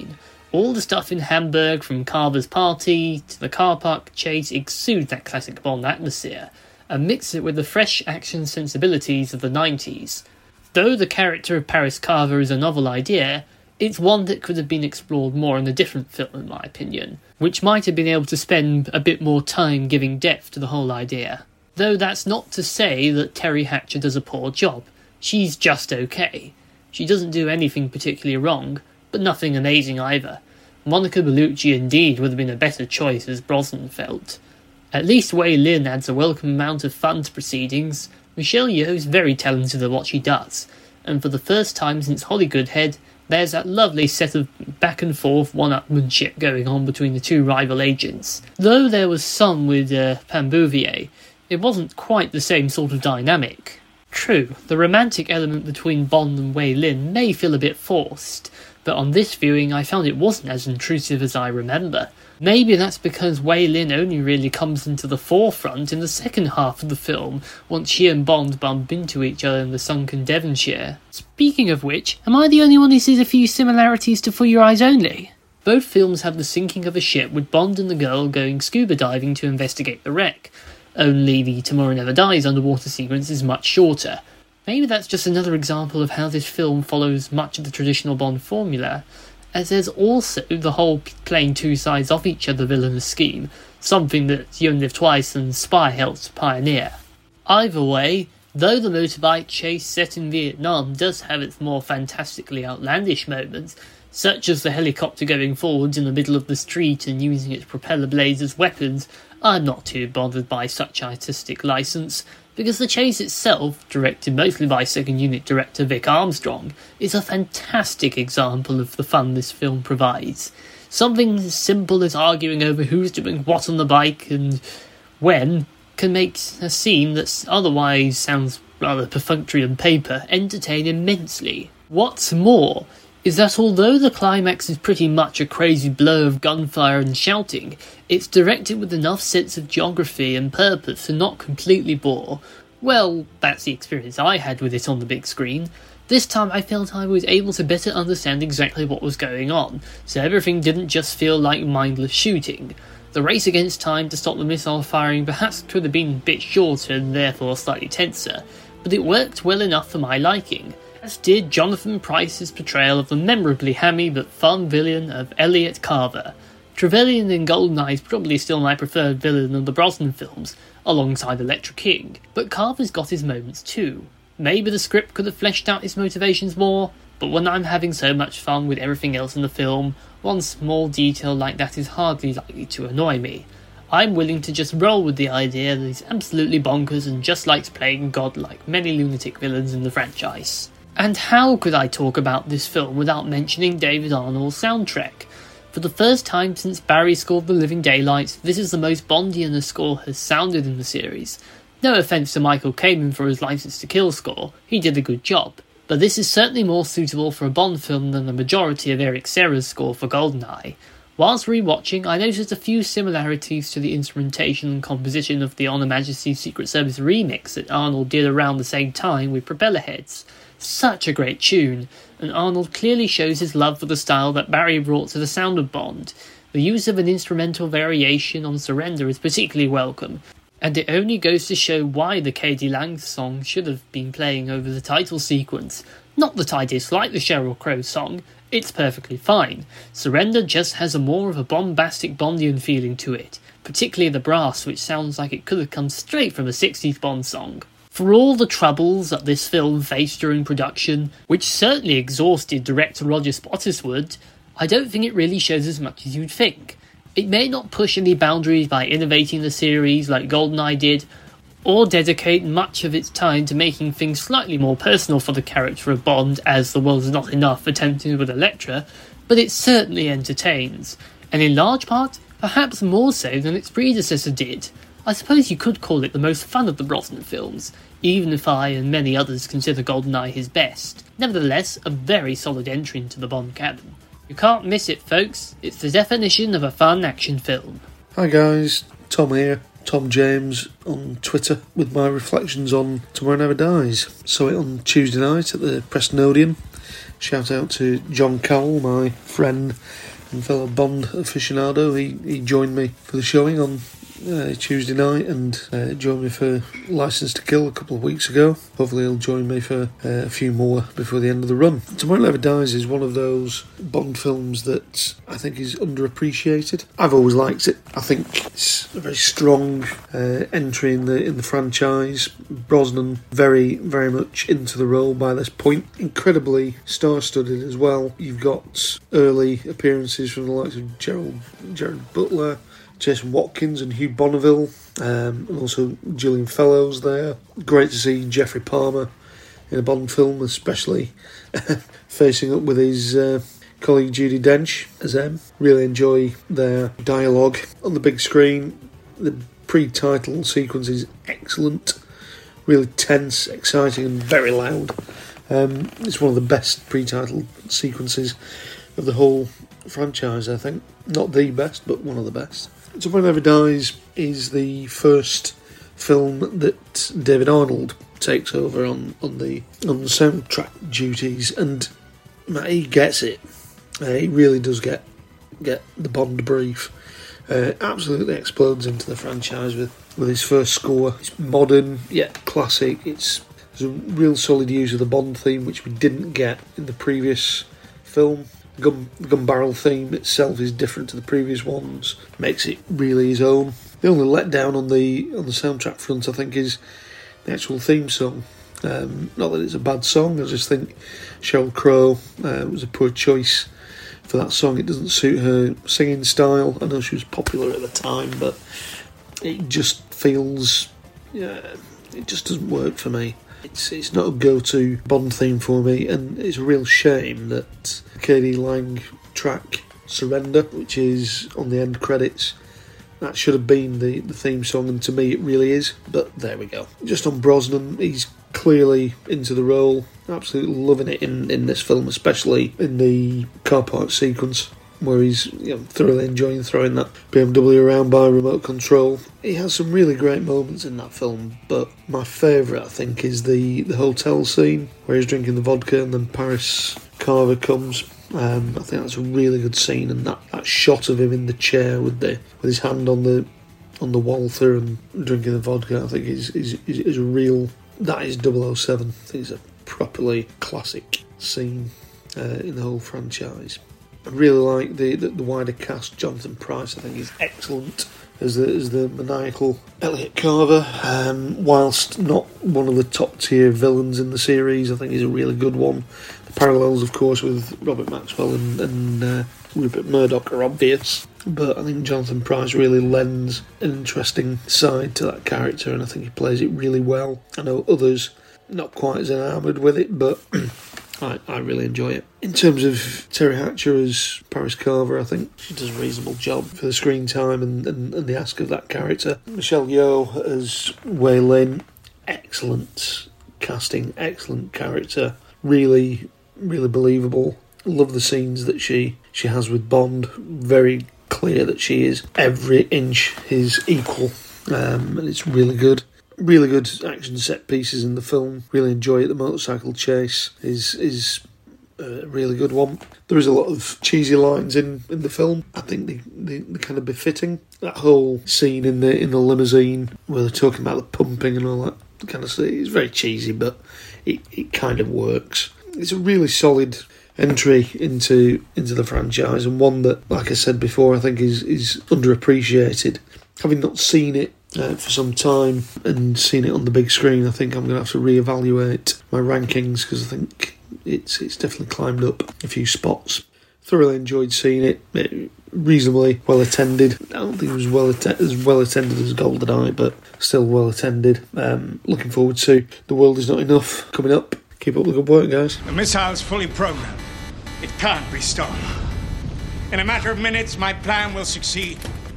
All the stuff in Hamburg, from Carver's party to the car park chase, exudes that classic Bond atmosphere, and mix it with the fresh action sensibilities of the 90s. Though the character of Paris Carver is a novel idea, it's one that could have been explored more in a different film, in my opinion, which might have been able to spend a bit more time giving depth to the whole idea. Though that's not to say that Terry Hatcher does a poor job. She's just okay. She doesn't do anything particularly wrong, but nothing amazing either. Monica Bellucci indeed would have been a better choice, as Brosnan felt. At least Wei Lin adds a welcome amount of fun to proceedings. Michelle Yeoh is very talented at what she does, and for the first time since Holly Goodhead, there's that lovely set of back and forth one-upmanship going on between the two rival agents. Though there was some with Pam Bouvier, it wasn't quite the same sort of dynamic. True, the romantic element between Bond and Wei Lin may feel a bit forced, but on this viewing I found it wasn't as intrusive as I remember. Maybe that's because Wei Lin only really comes into the forefront in the second half of the film, once she and Bond bump into each other in the sunken Devonshire. Speaking of which, am I the only one who sees a few similarities to For Your Eyes Only? Both films have the sinking of a ship with Bond and the girl going scuba diving to investigate the wreck. Only the Tomorrow Never Dies underwater sequence is much shorter. Maybe that's just another example of how this film follows much of the traditional Bond formula, as there's also the whole playing two sides of each other villainous scheme, something that You Only Live Twice and Spy helped pioneer. Either way, though the motorbike chase set in Vietnam does have its more fantastically outlandish moments, such as the helicopter going forwards in the middle of the street and using its propeller blades as weapons, I'm not too bothered by such artistic license, because the chase itself, directed mostly by second unit director Vic Armstrong, is a fantastic example of the fun this film provides. Something as simple as arguing over who's doing what on the bike and when can make a scene that otherwise sounds rather perfunctory on paper entertain immensely. What's more is that although the climax is pretty much a crazy blow of gunfire and shouting, it's directed with enough sense of geography and purpose to not completely bore. Well, that's the experience I had with it on the big screen. This time I felt I was able to better understand exactly what was going on, so everything didn't just feel like mindless shooting. The race against time to stop the missile firing perhaps could have been a bit shorter and therefore slightly tenser, but it worked well enough for my liking, as did Jonathan Pryce's portrayal of the memorably hammy but fun villain of Elliot Carver. Trevelyan in GoldenEye is probably still my preferred villain of the Brosnan films, alongside Elektra King, but Carver's got his moments too. Maybe the script could have fleshed out his motivations more, but when I'm having so much fun with everything else in the film, one small detail like that is hardly likely to annoy me. I'm willing to just roll with the idea that he's absolutely bonkers and just likes playing God like many lunatic villains in the franchise. And how could I talk about this film without mentioning David Arnold's soundtrack? For the first time since Barry scored The Living Daylights, this is the most Bondian the score has sounded in the series. No offence to Michael Kamen for his License to Kill score, he did a good job, but this is certainly more suitable for a Bond film than the majority of Eric Serra's score for GoldenEye. Whilst rewatching, I noticed a few similarities to the instrumentation and composition of the On Her Majesty's Secret Service remix that Arnold did around the same time with Propellerheads. Such a great tune, and Arnold clearly shows his love for the style that Barry brought to the sound of Bond. The use of an instrumental variation on Surrender is particularly welcome, and it only goes to show why the K.D. Lang song should have been playing over the title sequence. Not that I dislike the Sheryl Crow song, it's perfectly fine. Surrender just has a more of a bombastic Bondian feeling to it, particularly the brass, which sounds like it could have come straight from a 60s Bond song. For all the troubles that this film faced during production, which certainly exhausted director Roger Spottiswoode, I don't think it really shows as much as you'd think. It may not push any boundaries by innovating the series like GoldenEye did, or dedicate much of its time to making things slightly more personal for the character of Bond, as there was not enough attempted with Elektra, but it certainly entertains, and in large part, perhaps more so than its predecessor did. I suppose you could call it the most fun of the Brosnan films, even if I and many others consider GoldenEye his best. Nevertheless, a very solid entry into the Bond canon. You can't miss it, folks. It's the definition of a fun action film. Hi guys, Tom here. Tom James on Twitter with my reflections on Tomorrow Never Dies. Saw it on Tuesday night at the Preston Odeon. Shout out to John Cowell, my friend and fellow Bond aficionado. He joined me for the showing on Tuesday night and joined me for Licence to Kill a couple of weeks ago. Hopefully he'll join me for a few more before the end of the run. Tomorrow Never Dies is one of those Bond films that I think is underappreciated. I've always liked it. I think it's a very strong entry in the franchise. Brosnan very, very much into the role by this point. Incredibly star-studded as well. You've got early appearances from the likes of Gerard Butler, Jason Watkins and Hugh Bonneville, and also Gillian Fellows there. Great to see Geoffrey Palmer in a Bond film, especially facing up with his colleague Judi Dench as M. Really enjoy their dialogue on the big screen. The pre-title sequence is excellent, really tense, exciting and very loud. It's one of the best pre-title sequences of the whole franchise, I think. Not the best, but one of the best. Tomorrow Never Dies is the first film that David Arnold takes over on the soundtrack duties, and he gets it. He really does get the Bond brief. Absolutely explodes into the franchise with his first score. It's modern yet classic. There's a real solid use of the Bond theme, which we didn't get in the previous film. The gun barrel theme itself is different to the previous ones, makes it really his own. The only letdown on the soundtrack front, I think, is the actual theme song. Not that it's a bad song, I just think Sheryl Crow was a poor choice for that song. It doesn't suit her singing style. I know she was popular at the time, but it just feels... it just doesn't work for me. It's not a go-to Bond theme for me, and it's a real shame that K.D. Lang track Surrender, which is on the end credits, that should have been the theme song, and to me it really is, but there we go. Just on Brosnan, he's clearly into the role, absolutely loving it in this film, especially in the car park sequence, where he's thoroughly enjoying throwing that BMW around by remote control. He has some really great moments in that film, but my favourite, I think, is the hotel scene where he's drinking the vodka and then Paris Carver comes. I think that's a really good scene, and that shot of him in the chair with his hand on the Walther and drinking the vodka, I think is a real... That is 007. I think it's a properly classic scene in the whole franchise. I really like the wider cast. Jonathan Pryce, I think, is excellent as the maniacal Elliot Carver. Whilst not one of the top tier villains in the series, I think he's a really good one. The parallels, of course, with Robert Maxwell and Rupert Murdoch are obvious, but I think Jonathan Pryce really lends an interesting side to that character, and I think he plays it really well. I know others not quite as enamoured with it, but I really enjoy it. In terms of Terry Hatcher as Paris Carver, I think she does a reasonable job for the screen time and the ask of that character. Michelle Yeoh as Wei Lin, excellent casting, excellent character, really, really believable. Love the scenes that she has with Bond. Very clear that she is every inch his equal, and it's really good. Really good action set pieces in the film. Really enjoy it. The motorcycle chase is a really good one. There is a lot of cheesy lines in the film. I think they kind of befitting. That whole scene in the limousine where they're talking about the pumping and all that kind of stuff. It's very cheesy, but it kind of works. It's a really solid entry into the franchise, and one that, like I said before, I think is underappreciated. Having not seen it for some time and seen it on the big screen, I think I'm going to have to reevaluate my rankings, because I think it's definitely climbed up a few spots. Thoroughly enjoyed seeing it. Reasonably well attended. I don't think it was as well attended as GoldenEye, but still well attended. Looking forward to The World Is Not Enough coming up. Keep up the good work, guys. The missile's fully programmed. It can't be stopped. In a matter of minutes, my plan will succeed.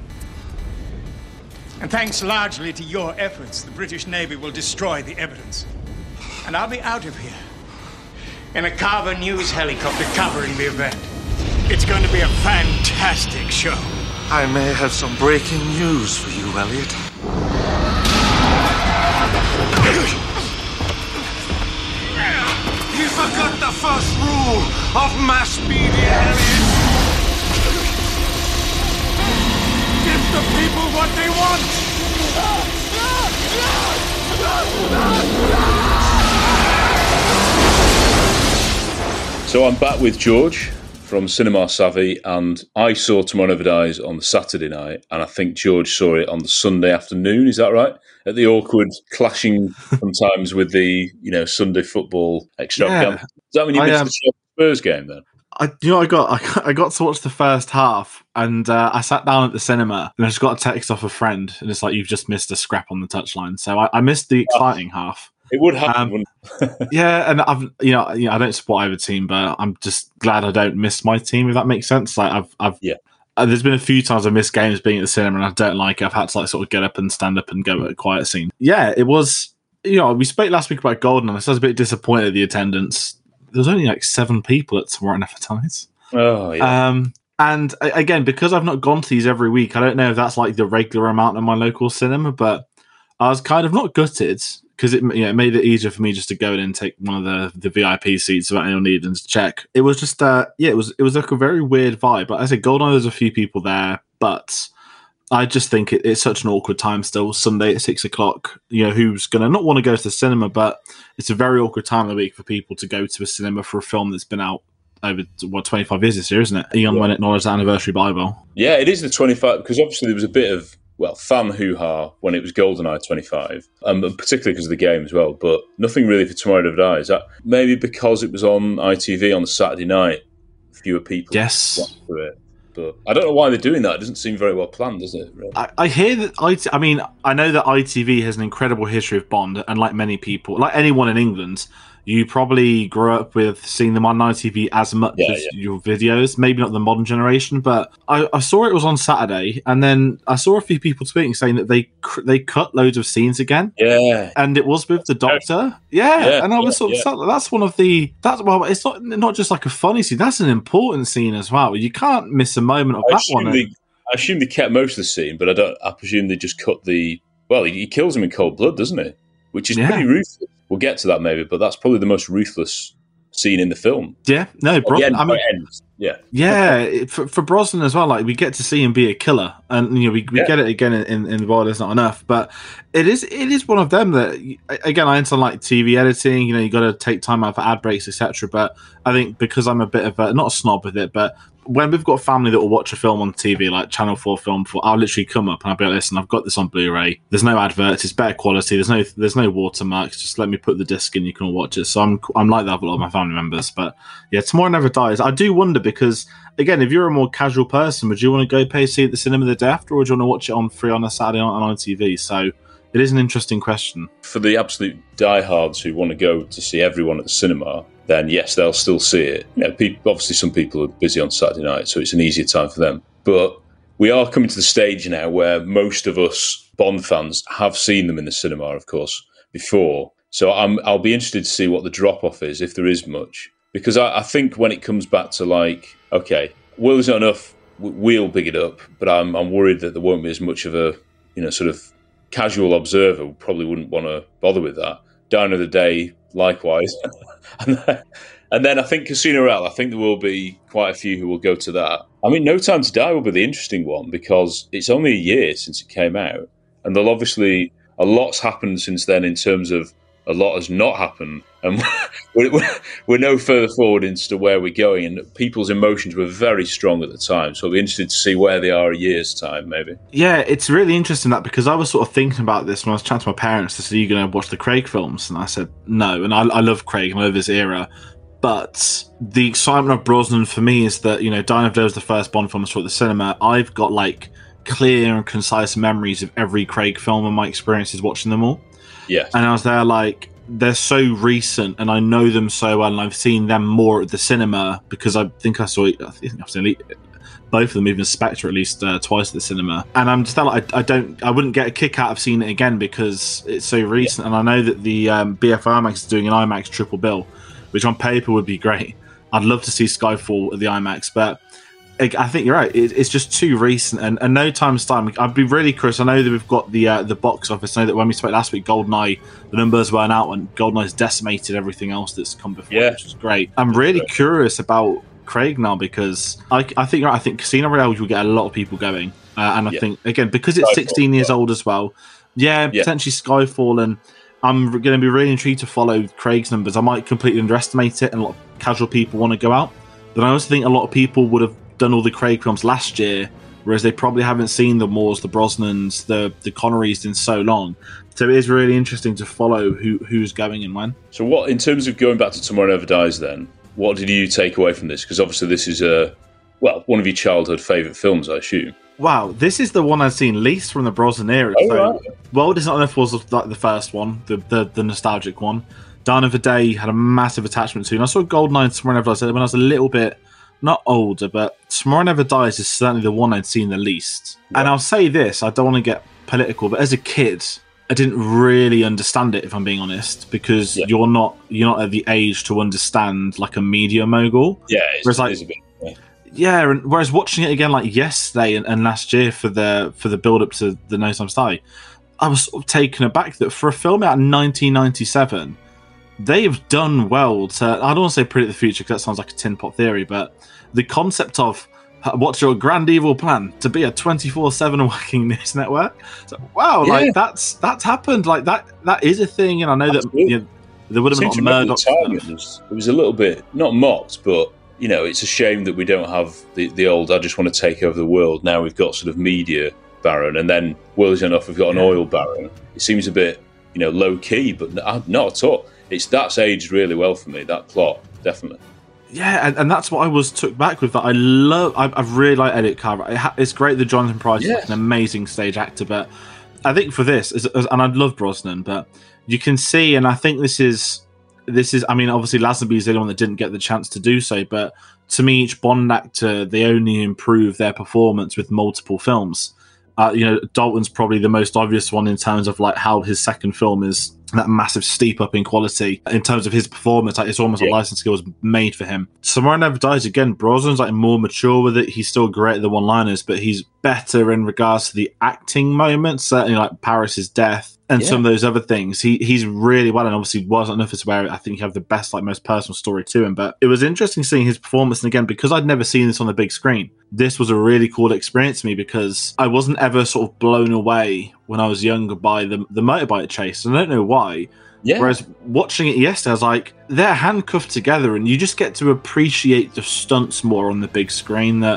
And thanks largely to your efforts, the British Navy will destroy the evidence. And I'll be out of here in a Carver News helicopter covering the event. It's going to be a fantastic show. I may have some breaking news for you, Elliot. You forgot the first rule of mass media, Elliot. So I'm back with George from Cinema Savvy, and I saw Tomorrow Never Dies on the Saturday night, and I think George saw it on the Sunday afternoon. Is that right? At the awkward clashing sometimes with the Sunday football extravaganza. Does that mean you missed the Spurs game then? I got to watch the first half, and I sat down at the cinema, and I just got a text off a friend, and it's like, you've just missed a scrap on the touchline. So I missed the exciting half. It would happen, wouldn't it? Yeah, and I don't support either team, but I'm just glad I don't miss my team, if that makes sense. Like there's been a few times I've missed games being at the cinema, and I don't like it. I've had to like sort of get up and stand up and go at a quiet scene. Yeah, it was. We spoke last week about Golden, and I was a bit disappointed at the attendance. There was only like 7 people at Tomorrow Never Dies. Oh, yeah. And again, because I've not gone to these every week, I don't know if that's like the regular amount in my local cinema, but I was kind of not gutted because it made it easier for me just to go in and take one of the VIP seats without anyone needing to check. It was just, it was like a very weird vibe. But I said, Goldeneye, there's a few people there, but I just think it's such an awkward time still. Sunday at 6 o'clock, who's going to not want to go to the cinema, but it's a very awkward time of the week for people to go to a cinema for a film that's been out over 25 years this year, isn't it? Eon won't acknowledge the anniversary Bible. Yeah, it is the 25, because obviously there was a bit of, fan hoo-ha when it was GoldenEye 25, particularly because of the game as well, but nothing really for Tomorrow Never Dies. Maybe because it was on ITV on the Saturday night, fewer people watched it. But I don't know why they're doing that. It doesn't seem very well planned, does it? Really? I hear that. I know that ITV has an incredible history of Bond, and like many people, like anyone in England, you probably grew up with seeing them on ITV as much as your videos. Maybe not the modern generation, but I saw it was on Saturday, and then I saw a few people tweeting saying that they cut loads of scenes again. Yeah, and it was with the Doctor. Yeah, and I was sort of that's one of the it's not just like a funny scene. That's an important scene as well. You can't miss a moment of that one. I assume they kept most of the scene, but I presume they just cut the. Well, he kills him in cold blood, doesn't he? Which is pretty ruthless. We'll get to that maybe, but that's probably the most ruthless scene in the film. Yeah, no, Brosnan. For Brosnan as well. Like we get to see him be a killer, and we get it again in The World Is Not Enough. But it is one of them that again I understand like TV editing. You got to take time out for ad breaks, etc. But I think because I'm a bit of not a snob with it, but when we've got family that will watch a film on TV, like Channel 4 Film 4, I'll literally come up and I'll be like, listen, I've got this on Blu-ray. There's no adverts. It's better quality. There's no watermarks. Just let me put the disc in. You can all watch it. So I'm like that with a lot of my family members. But yeah, Tomorrow Never Dies. I do wonder because, again, if you're a more casual person, would you want to go pay to see it at the cinema the day after, or would you want to watch it on free on a Saturday on ITV? So it is an interesting question. For the absolute diehards who want to go to see everyone at the cinema, then yes, they'll still see it. Obviously some people are busy on Saturday night, so it's an easier time for them. But we are coming to the stage now where most of us Bond fans have seen them in the cinema, of course, before. So I'll be interested to see what the drop-off is, if there is much. Because I think when it comes back to like, okay, well, there's not enough, we'll big it up, but I'm worried that there won't be as much of a, sort of casual observer who probably wouldn't want to bother with that. Down of the Day, likewise. And then I think Casino Royale, I think there will be quite a few who will go to that. I mean, No Time to Die will be the interesting one because it's only a year since it came out. And there'll obviously, a lot's happened since then in terms of a lot has not happened. And we're no further forward into where we're going. And people's emotions were very strong at the time. So I'll be interested to see where they are a year's time, maybe. Yeah, it's really interesting that because I was sort of thinking about this when I was chatting to my parents. They said, are you going to watch the Craig films? And I said, no. And I love Craig and I love his era. But the excitement of Brosnan for me is that, Die of Day was the first Bond film I saw at the cinema. I've got like clear and concise memories of every Craig film and my experiences watching them all. Yeah. And I was there like, they're so recent and I know them so well and I've seen them more at the cinema because I think I've seen both of them, even Spectre at least twice at the cinema. And I'm just like, I wouldn't get a kick out of seeing it again because it's so recent. Yeah. And I know that the BFI IMAX is doing an IMAX triple bill, which on paper would be great. I'd love to see Skyfall at the IMAX, but I think you're right. It's just too recent, and No Time to Die. I'd be really curious. I know that we've got the box office. I know that when we spoke last week, GoldenEye, the numbers weren't out, and GoldenEye's decimated everything else that's come before, which is great. I'm really curious about Craig now, because I think Casino Royale will get a lot of people going, and I think again because it's 16 years old as well. Yeah, potentially Skyfall, and I'm going to be really intrigued to follow Craig's numbers. I might completely underestimate it, and a lot of casual people want to go out, but I also think a lot of people would have done all the Craig films last year, whereas they probably haven't seen the Moores, the Brosnans, the Connerys in so long. So it is really interesting to follow who's going and when. So what, in terms of going back to Tomorrow Never Dies then, what did you take away from this? Because obviously this is one of your childhood favourite films, I assume. Wow, this is the one I've seen least from the Brosnan era. Right. World Is Not Enough was like the first one, the nostalgic one. Dawn of the Day had a massive attachment to, and I saw Goldeneye and Tomorrow Never Dies when I was a little bit, not older, but Tomorrow Never Dies is certainly the one I'd seen the least. Yeah. And I'll say this, I don't want to get political, but as a kid, I didn't really understand it, if I'm being honest, because you're not at the age to understand like a media mogul. Yeah, it's a bit. Yeah, and whereas watching it again like yesterday and last year for the build up to the No Time to Die, I was sort of taken aback that for a film out in 1997, they have done well to. I don't want to say predict the future because that sounds like a tin pot theory, but the concept of what's your grand evil plan to be a 24/7 working news network? So, wow, like that's happened. Like that is a thing, and I know that there would have been a lot of Murdoch stuff. It was a little bit not mocked, but. It's a shame that we don't have the old I just want to take over the world. Now we've got sort of media baron, and then World Is Enough, we've got an oil baron. It seems a bit, low key, but not at all. That's aged really well for me, that plot, definitely. Yeah, and that's what I was took back with. That I really like Elliot Carver. It's great that Jonathan Pryce is like an amazing stage actor, but I think for this, and I love Brosnan, but you can see, and I think this is. I mean, obviously Lazenby's the only one that didn't get the chance to do so, but to me, each Bond actor, they only improve their performance with multiple films. Dalton's probably the most obvious one in terms of like how his second film is that massive steep up in quality in terms of his performance. Like it's almost like License Skill was made for him. Tomorrow Never Dies, again, Brosnan's like more mature with it. He's still great at the one-liners, but he's better in regards to the acting moments, certainly like Paris's death and some of those other things. He's really well, and obviously wasn't enough to where I think you have the best, like most personal story to him. But it was interesting seeing his performance, and again, because I'd never seen this on the big screen, this was a really cool experience to me because I wasn't ever sort of blown away when I was younger by the motorbike chase. And I don't know why. Yeah. Whereas watching it yesterday, I was like, they're handcuffed together, and you just get to appreciate the stunts more on the big screen. That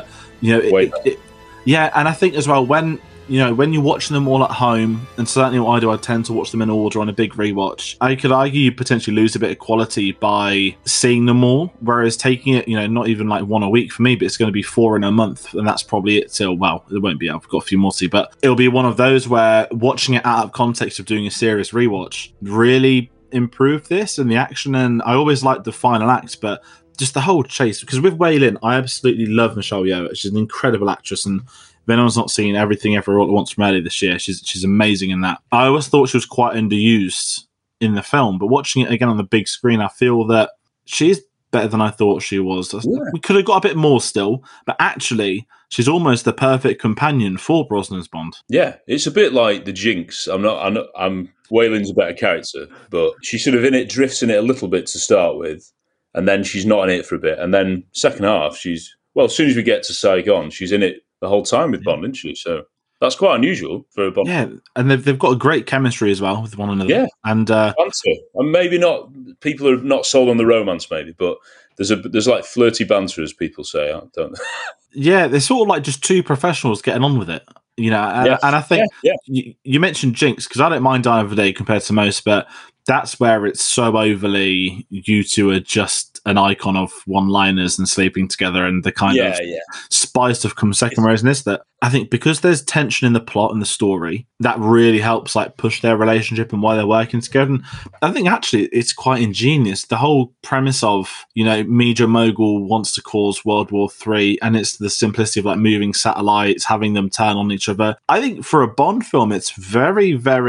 and I think as well when you're watching them all at home, and certainly what I do, I tend to watch them in order on a big rewatch. I could argue you potentially lose a bit of quality by seeing them all, whereas taking it, not even like one a week for me, but it's going to be 4 in a month, and that's probably it till, well, it won't be, I've got a few more to see, but it'll be one of those where watching it out of context of doing a serious rewatch really improved this, and the action, and I always liked the final act, but just the whole chase, because with Wei Lin, I absolutely love Michelle Yeoh. She's an incredible actress, and if anyone's not seen Everything Everywhere All at Once from earlier this year, she's amazing in that. I always thought she was quite underused in the film, but watching it again on the big screen, I feel that she's better than I thought she was. Yeah. We could have got a bit more still, but actually, she's almost the perfect companion for Brosnan's Bond. Yeah, it's a bit like the Jinx. I'm Wei Lin's a better character, but she's sort of drifts in it a little bit to start with, and then she's not in it for a bit, and then second half, as soon as we get to Saigon, she's in it the whole time with Bond, isn't she? So that's quite unusual for a Bond. Yeah, and they've got a great chemistry as well with one another. Yeah, and maybe not. People are not sold on the romance, maybe, but there's like flirty banter, as people say, don't they? Yeah, they're sort of like just two professionals getting on with it, and I think you mentioned Jinx, because I don't mind Die of the Day compared to most, but that's where it's so overly, you two are just an icon of one-liners and sleeping together, and the kind of spy stuff comes second. Whereas in this, that I think because there's tension in the plot and the story, that really helps like push their relationship and why they're working together. And I think actually it's quite ingenious. The whole premise of, media mogul wants to cause World War III, and it's the simplicity of like moving satellites, having them turn on each other. I think for a Bond film, it's very, very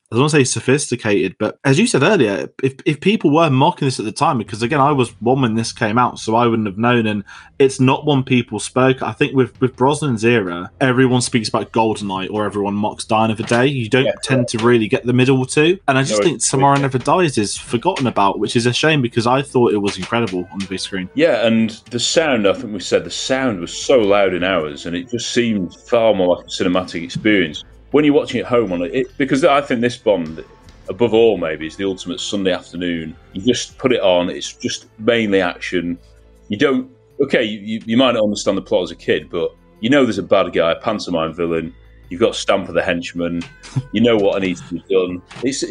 I don't want to say sophisticated, but as you said earlier, if people were mocking this at the time, because again, I was one when this came out, so I wouldn't have known, and it's not one people spoke. I think with Brosnan's era, everyone speaks about GoldenEye or everyone mocks Die Another Day. You don't tend to really get the middle two, and I just think Tomorrow Never Dies is forgotten about, which is a shame because I thought it was incredible on the big screen. Yeah, and the sound, I think we said the sound was so loud in ours, and it just seemed far more like a cinematic experience. When you're watching at home on it, because I think this Bond, above all, maybe is the ultimate Sunday afternoon. You just put it on; it's just mainly action. You don't. Okay, you might not understand the plot as a kid, but you know there's a bad guy, a pantomime villain. You've got Stamper the henchman. You know what needs to be done.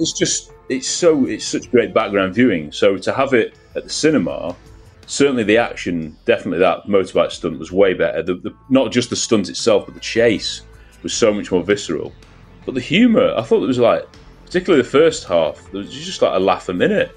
It's such great background viewing. So to have it at the cinema, certainly the action, definitely that motorbike stunt was way better. Not just the stunt itself, but the chase was so much more visceral. But the humour, I thought it was like, particularly the first half, there was just like a laugh a minute.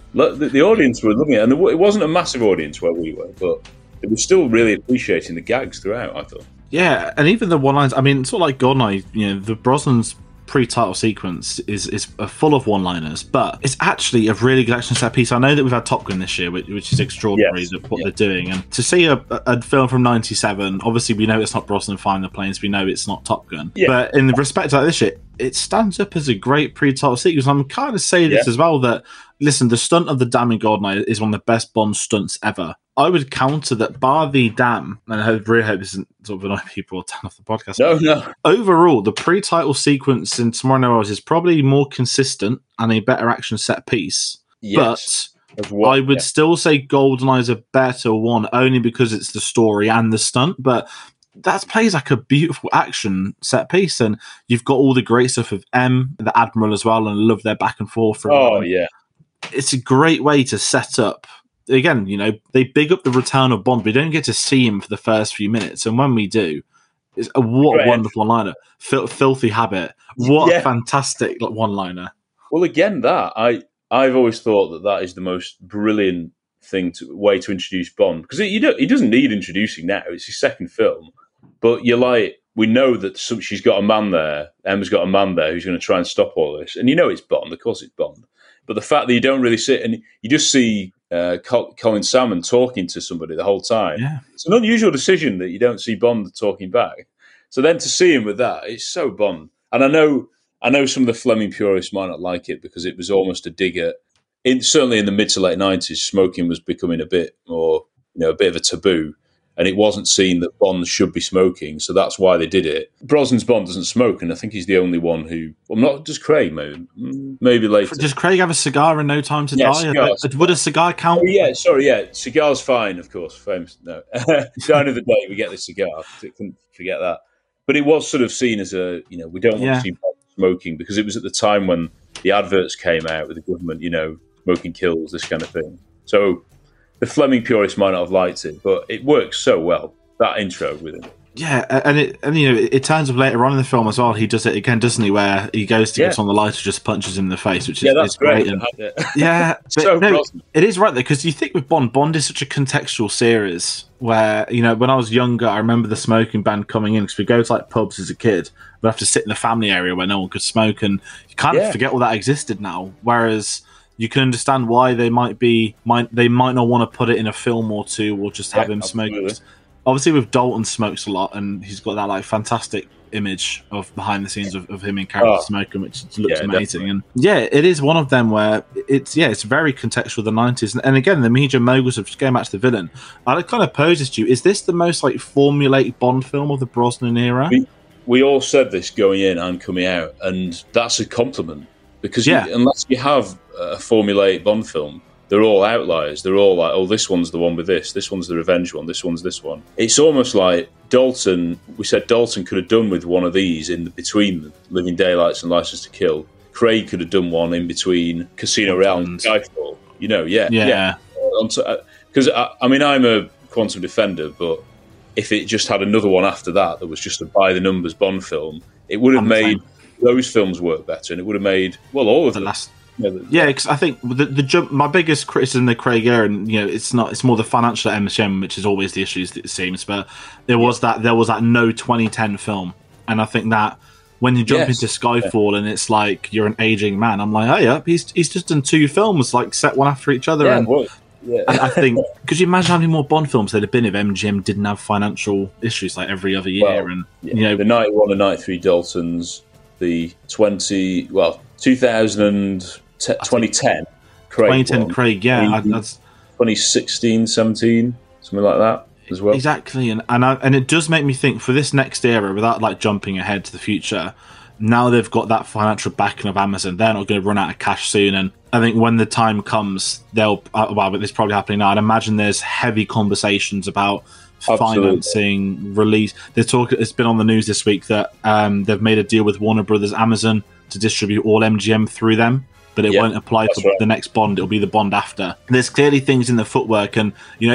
The audience were loving it, and it wasn't a massive audience where we were, but they were still really appreciating the gags throughout, I thought. Yeah, and even the one-liners, I mean, sort of like GoldenEye, the Brosnan's pre-title sequence is full of one-liners, but it's actually a really good action set piece. I know that we've had Top Gun this year, which is extraordinary what they're doing, and to see a film from '97, obviously we know it's not Brosnan flying the planes, we know it's not Top Gun, but in the respect to this shit, it stands up as a great pre-title sequence. I'm kind of saying this as well, that listen, the stunt of the dam in GoldenEye is one of the best Bond stunts ever. I would counter that bar the dam, and I really hope this isn't sort of annoying people or turn off the podcast. No. Overall, the pre-title sequence in Tomorrow Never Dies is probably more consistent and a better action set piece. Yes. But I would still say GoldenEye is a better one, only because it's the story and the stunt. But that plays like a beautiful action set piece, and you've got all the great stuff of M, the Admiral as well, and I love their back and forth. It's a great way to set up. Again, they big up the return of Bond. We don't get to see him for the first few minutes, and when we do, it's a wonderful one-liner. Filthy habit. What a fantastic one-liner. Well, again, I've always thought that is the most brilliant way to introduce Bond, because he doesn't need introducing now. It's his second film, but we know that she's got a man there. Emma's got a man there who's going to try and stop all this, and it's Bond. Of course, it's Bond. But the fact that you don't really sit and you just see Colin Salmon talking to somebody the whole time, it's an unusual decision that you don't see Bond talking back. So then to see him with that, it's so Bond. And I know some of the Fleming purists might not like it because it was almost a dig at, certainly in the mid to late 90s, smoking was becoming a bit more, a bit of a taboo. And it wasn't seen that Bond should be smoking, so that's why they did it. Brosnan's Bond doesn't smoke, and I think he's the only one who... Well, not just Craig, maybe later. Does Craig have a cigar and No Time to Die? Cigars. Would a cigar count? Cigar's fine, of course. Famous. No. Die Another Day, we get the cigar. Couldn't forget that. But it was sort of seen as a, we don't want to see Bond smoking, because it was at the time when the adverts came out with the government, smoking kills, this kind of thing. So... the Fleming purists might not have liked it, but it works so well, that intro with him. Yeah, and it turns up later on in the film as well. He does it again, doesn't he? Where he goes to get on the lighter, just punches him in the face, which is that's great. But it is right though, because you think with Bond is such a contextual series. Where when I was younger, I remember the smoking ban coming in because we go to like pubs as a kid. We'd have to sit in the family area where no one could smoke, and you kind of forget all that existed now. Whereas you can understand why they might not want to put it in a film or two, or just have him smoke. Obviously, with Dalton smokes a lot, and he's got that like fantastic image of behind the scenes of him in character smoking, which looks amazing. Definitely. And it is one of them where it's very contextual. The 90s, and again, the media moguls of just going back to the villain. I'd kind of pose this to you: is this the most like formulaic Bond film of the Brosnan era? We all said this going in and coming out, and that's a compliment. Because unless you have a formulaic Bond film, they're all outliers. They're all like, this one's the one with this one's the revenge one, this one's this one. It's almost like Dalton, we said Dalton could have done with one of these in between Living Daylights and License to Kill. Craig could have done one in between Casino Royale and Skyfall. Because, I'm a Quantum Defender, but if it just had another one after that was just a by-the-numbers Bond film, it would have made... those films work better, and it would have made all of them. Because I think the jump. My biggest criticism of Craig era, and it's more the financial MSM, which is always the issues it seems. But there was that no 2010 film, and I think that when you jump into Skyfall and it's like you're an aging man, I'm like, oh yeah, he's just done 2 films like set one after each other. And I think, could you imagine how many more Bond films there'd have been if MGM didn't have financial issues like every other year? The 91 and 93 Daltons, the 2010 Craig. 2010 Craig, yeah. That's 2016, 17, something like that as well. Exactly, and it does make me think for this next era, without like jumping ahead to the future, now they've got that financial backing of Amazon, they're not going to run out of cash soon. And I think when the time comes, they'll, but it's probably happening now, I'd imagine there's heavy conversations about financing release. It's been on the news this week that they've made a deal with Warner Brothers Amazon to distribute all MGM through them, but it won't apply for the next Bond. It'll be the Bond after. There's clearly things in the footwork, and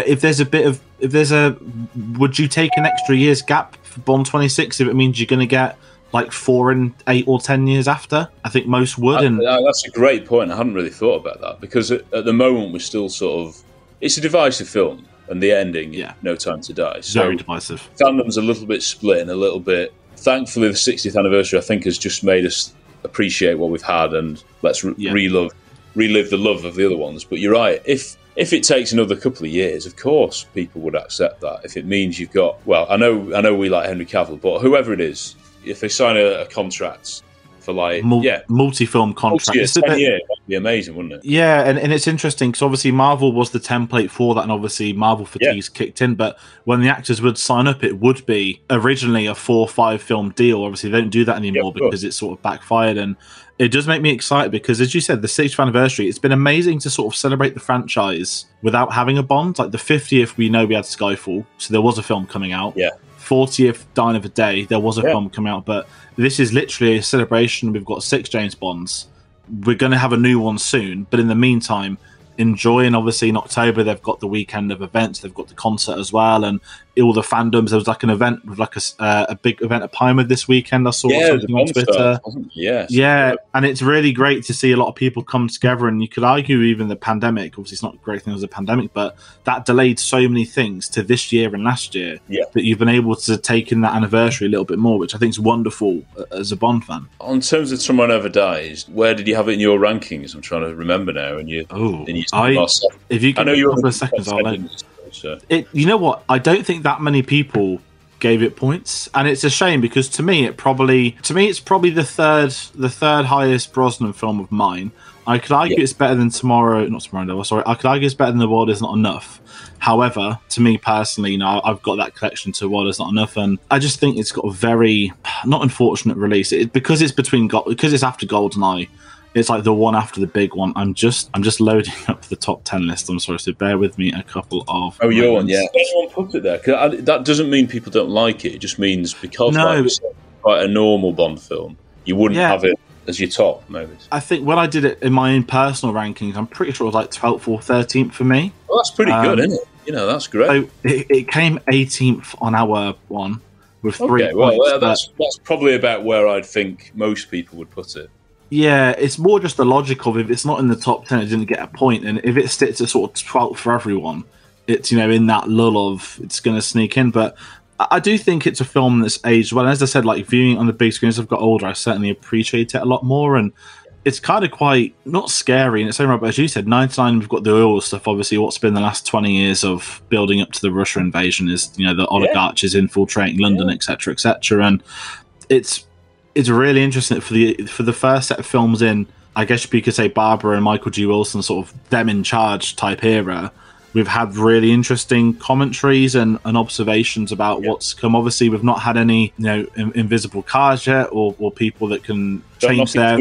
would you take an extra year's gap for Bond 26 if it means you're going to get like 4 and 8 or 10 years after? I think most would. That's a great point. I hadn't really thought about that, because at the moment we're still sort of, it's a divisive film, and the ending, No Time to Die. So very divisive. Fandom's a little bit split and a little bit. Thankfully, the 60th anniversary, I think, has just made us appreciate what we've had, and let's relive the love of the other ones. But you're right. If it takes another couple of years, of course, people would accept that. If it means you've got, well, I know we like Henry Cavill, but whoever it is, if they sign a contract for like multi-film contract, it's 10 years, that'd be amazing, wouldn't it? Yeah, and it's interesting because obviously Marvel was the template for that, and obviously Marvel fatigue's kicked in. But when the actors would sign up, it would be originally a 4 or 5 film deal. Obviously, they don't do that anymore because it's sort of backfired. And it does make me excited because, as you said, the 60th anniversary, it's been amazing to sort of celebrate the franchise without having a Bond. Like the 50th, we know we had Skyfall, so there was a film coming out. 40th, Dying of a Day, there was a film coming out, but this is literally a celebration. We've got 6 James Bonds. We're going to have a new one soon, but in the meantime, enjoy. And obviously in October, they've got the weekend of events. They've got the concert as well, and all the fandoms. There was like an event with like a big event at Pinewood this weekend. I saw something on Twitter. And it's really great to see a lot of people come together. And you could argue even the pandemic, obviously it's not a great thing as a pandemic, but that delayed so many things to this year and last year that you've been able to take in that anniversary a little bit more, which I think is wonderful as a Bond fan. On terms of Tomorrow Never Dies, where did you have it in your rankings? I'm trying to remember now. And if you give me a couple of seconds, I'll let you know what? I don't think that many people gave it points, and it's a shame because to me it's probably the third highest Brosnan film of mine. I could argue it's better than I could argue it's better than The World Is Not Enough. However, to me personally, I've got that collection to World Is Not Enough, and I just think it's got a very not unfortunate release. Because it's after GoldenEye. It's like the one after the big one. I'm just loading up the top 10 list. I'm sorry, so bear with me a couple of. Oh, your one, yeah. Everyone put it there. That doesn't mean people don't like it. It just means because it's quite a normal Bond film, you wouldn't have it as your top, maybe. I think when I did it in my own personal rankings, I'm pretty sure it was like 12th or 13th for me. Well, that's pretty good, isn't it? That's great. So it came 18th on our one with 3 points. Well, that's probably about where I'd think most people would put it. Yeah, it's more just the logic of if it's not in the top 10, it didn't get a point, and if it sits at sort of 12th for everyone, it's in that lull of it's going to sneak in. But I do think it's a film that's aged well. And as I said, like viewing it on the big screen as I've got older, I certainly appreciate it a lot more, and it's kind of quite not scary in its own right. But as you said, 99, we've got the oil stuff. Obviously, what's been the last 20 years of building up to the Russia invasion is the oligarchs infiltrating London, etc., etc., and it's really interesting for the first set of films in, I guess you could say, Barbara and Michael G. Wilson, sort of them in charge type era. We've had really interesting commentaries and observations about what's come. Obviously, we've not had any invisible cars yet, or people that can change their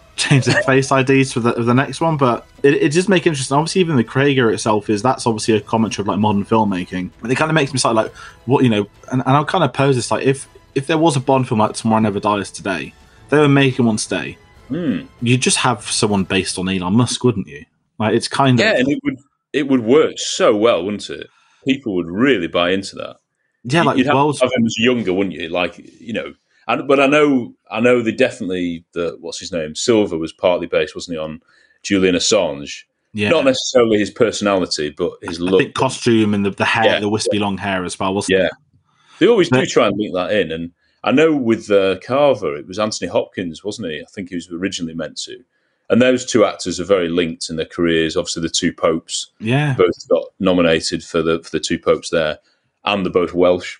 face IDs for the next one. But it just makes it interesting. Obviously, even the Craig era itself that's obviously a commentary of like modern filmmaking. And it kind of makes me start like what and I'll kind of pose this like if there was a Bond film like Tomorrow Never Dies today, they were making one today, you'd just have someone based on Elon Musk, wouldn't you? Like it's kind of and it would work so well, wouldn't it? People would really buy into that. Yeah, like you'd have him as younger, wouldn't you? Like but I know they definitely what's his name, Silver was partly based, wasn't he, on Julian Assange? Yeah. Not necessarily his personality, but his look, I think costume and the hair, the wispy long hair as well, wasn't it? They always do try and link that in, and I know with Carver, it was Anthony Hopkins, wasn't he? I think he was originally meant to. And those two actors are very linked in their careers. Obviously, the two popes both got nominated for the two popes there, and they're both Welsh.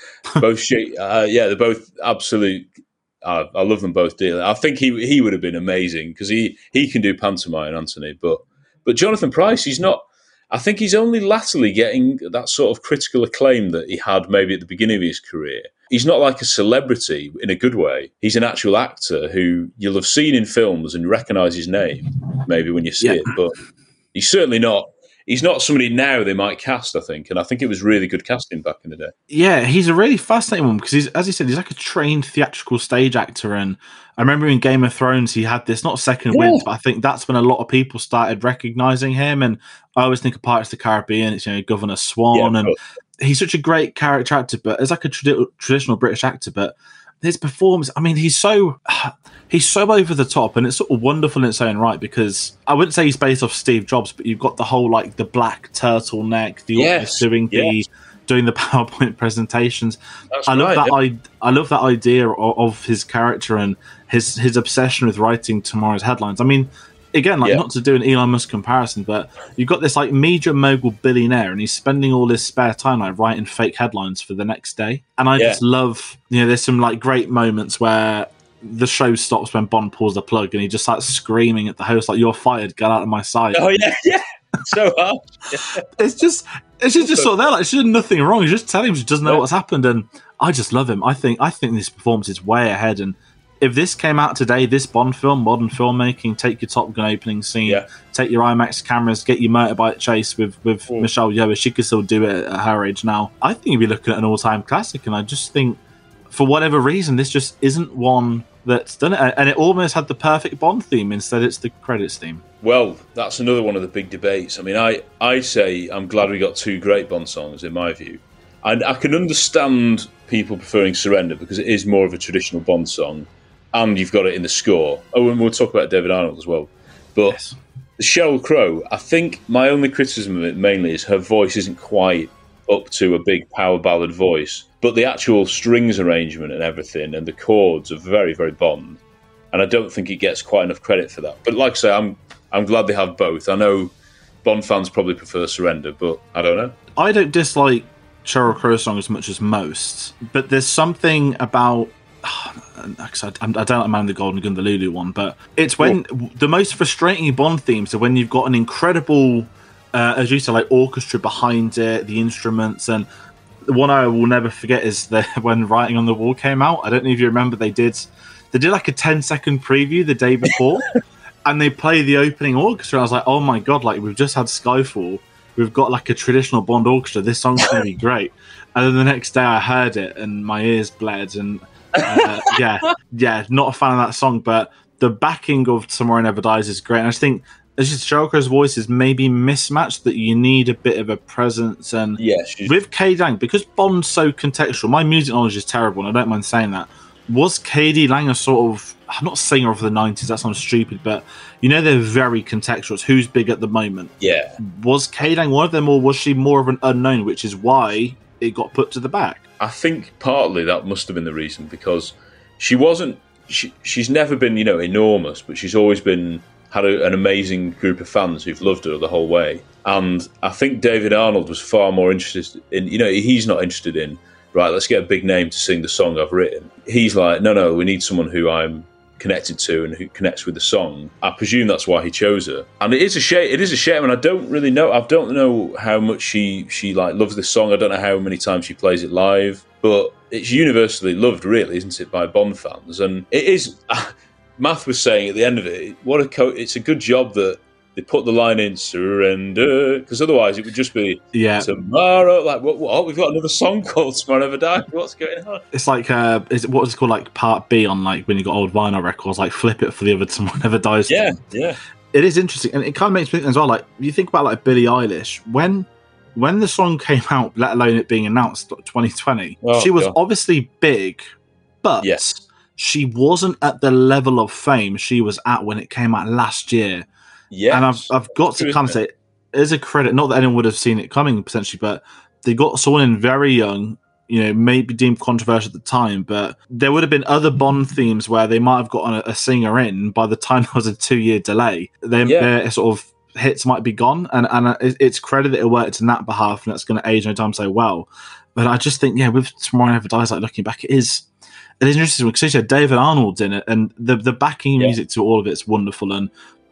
They're both absolute. I love them both dearly. I think he would have been amazing because he can do pantomime, Anthony. But Jonathan Pryce, he's not. I think he's only latterly getting that sort of critical acclaim that he had maybe at the beginning of his career. He's not like a celebrity in a good way. He's an actual actor who you'll have seen in films and recognise his name maybe when you see it. But he's certainly not. He's not somebody now they might cast, I think. And I think it was really good casting back in the day. Yeah, he's a really fascinating one because, as you said, he's like a trained theatrical stage actor. And I remember in Game of Thrones, he had this, not second wind, but I think that's when a lot of people started recognising him. And I always think of Pirates of the Caribbean, it's, Governor Swan. And he's such a great character actor, but as like a traditional British actor. But his performance, I mean, he's so over the top, and it's sort of wonderful in its own right, because I wouldn't say he's based off Steve Jobs, but you've got the whole like the black turtleneck, doing the PowerPoint presentations. I love that idea of his character and his obsession with writing tomorrow's headlines. I mean, again, not to do an Elon Musk comparison, but you've got this like media mogul billionaire, and he's spending all his spare time like writing fake headlines for the next day. And I just love, there's some like great moments where the show stops when Bond pulls the plug and he just starts screaming at the host like, "You're fired, get out of my sight." Oh yeah. So hard. It's just sort of there, like she's done nothing wrong. You just tell him she doesn't know what's happened, and I just love him. I think this performance is way ahead, and if this came out today, this Bond film, modern filmmaking, take your Top Gun opening scene, take your IMAX cameras, get your motorbike chase with Michelle Yeoh. She could still do it at her age now. I think you'd be looking at an all-time classic, and I just think, for whatever reason, this just isn't one that's done it. And it almost had the perfect Bond theme. Instead, it's the credits theme. Well, that's another one of the big debates. I mean, I say I'm glad we got two great Bond songs, in my view. And I can understand people preferring Surrender because it is more of a traditional Bond song, and you've got it in the score. Oh, and we'll talk about David Arnold as well. But Sheryl Crow, I think my only criticism of it mainly is her voice isn't quite up to a big power ballad voice. But the actual strings arrangement and everything and the chords are very, very Bond. And I don't think it gets quite enough credit for that. But like I say, I'm glad they have both. I know Bond fans probably prefer Surrender, but I don't know. I don't dislike Sheryl Crow's song as much as most, but there's something about... I don't like Man in the Golden Gun, the Lulu one, but it's when the most frustrating Bond themes are when you've got an incredible, as you say, like orchestra behind it, the instruments, and the one I will never forget is when Writing on the Wall came out. I don't know if you remember, they did like a 10-second preview the day before, and they play the opening orchestra. And I was like, oh my god, like we've just had Skyfall, we've got like a traditional Bond orchestra. This song's going to be great. And then the next day I heard it, and my ears bled, and not a fan of that song. But the backing of Tomorrow Never Dies is great, and I just think it's just Sheryl Crow's voice is maybe mismatched, that you need a bit of a presence. And with Katie Lang, because Bond's so contextual, my music knowledge is terrible, and I don't mind saying that. Was Katie Lang a sort of, I'm not singer of the 90s, that sounds stupid, but they're very contextual. It's who's big at the moment. Yeah. Was Katie Lang one of them, or was she more of an unknown, which is why it got put to the back? I think partly that must have been the reason, because she's never been, enormous, but she's always had an amazing group of fans who've loved her the whole way. And I think David Arnold was far more interested in, he's not interested in, right, let's get a big name to sing the song I've written. He's like, no, we need someone who I'm connected to and who connects with the song. I presume that's why he chose her. And it is a shame, and I don't really know. I don't know how much she like loves this song. I don't know how many times she plays it live, but it's universally loved, really, isn't it, by Bond fans? And it is. Math was saying at the end of it, it's a good job that they put the line in Surrender, because otherwise it would just be Tomorrow. Like, what? We've got another song called Tomorrow Never Dies. What's going on? It's like, what is it called, like Part B on like when you got old vinyl records, like flip it for the other Tomorrow Never Dies. Yeah. It is interesting, and it kind of makes me think as well. Like, you think about like Billie Eilish when the song came out, let alone it being announced 2020, she was obviously big, but she wasn't at the level of fame she was at when it came out last year. Yeah, and I've got to kind of say, as a credit, not that anyone would have seen it coming potentially, but they got someone in very young, may be deemed controversial at the time, but there would have been other Bond themes where they might have gotten a singer in by the time there was a 2-year delay. Their sort of hits might be gone, and it's credit that it worked in that behalf, and that's going to age no time so well. But I just think, with Tomorrow Never Dies, like looking back, it is interesting because you said David Arnold's in it, and the backing music to all of it's wonderful. And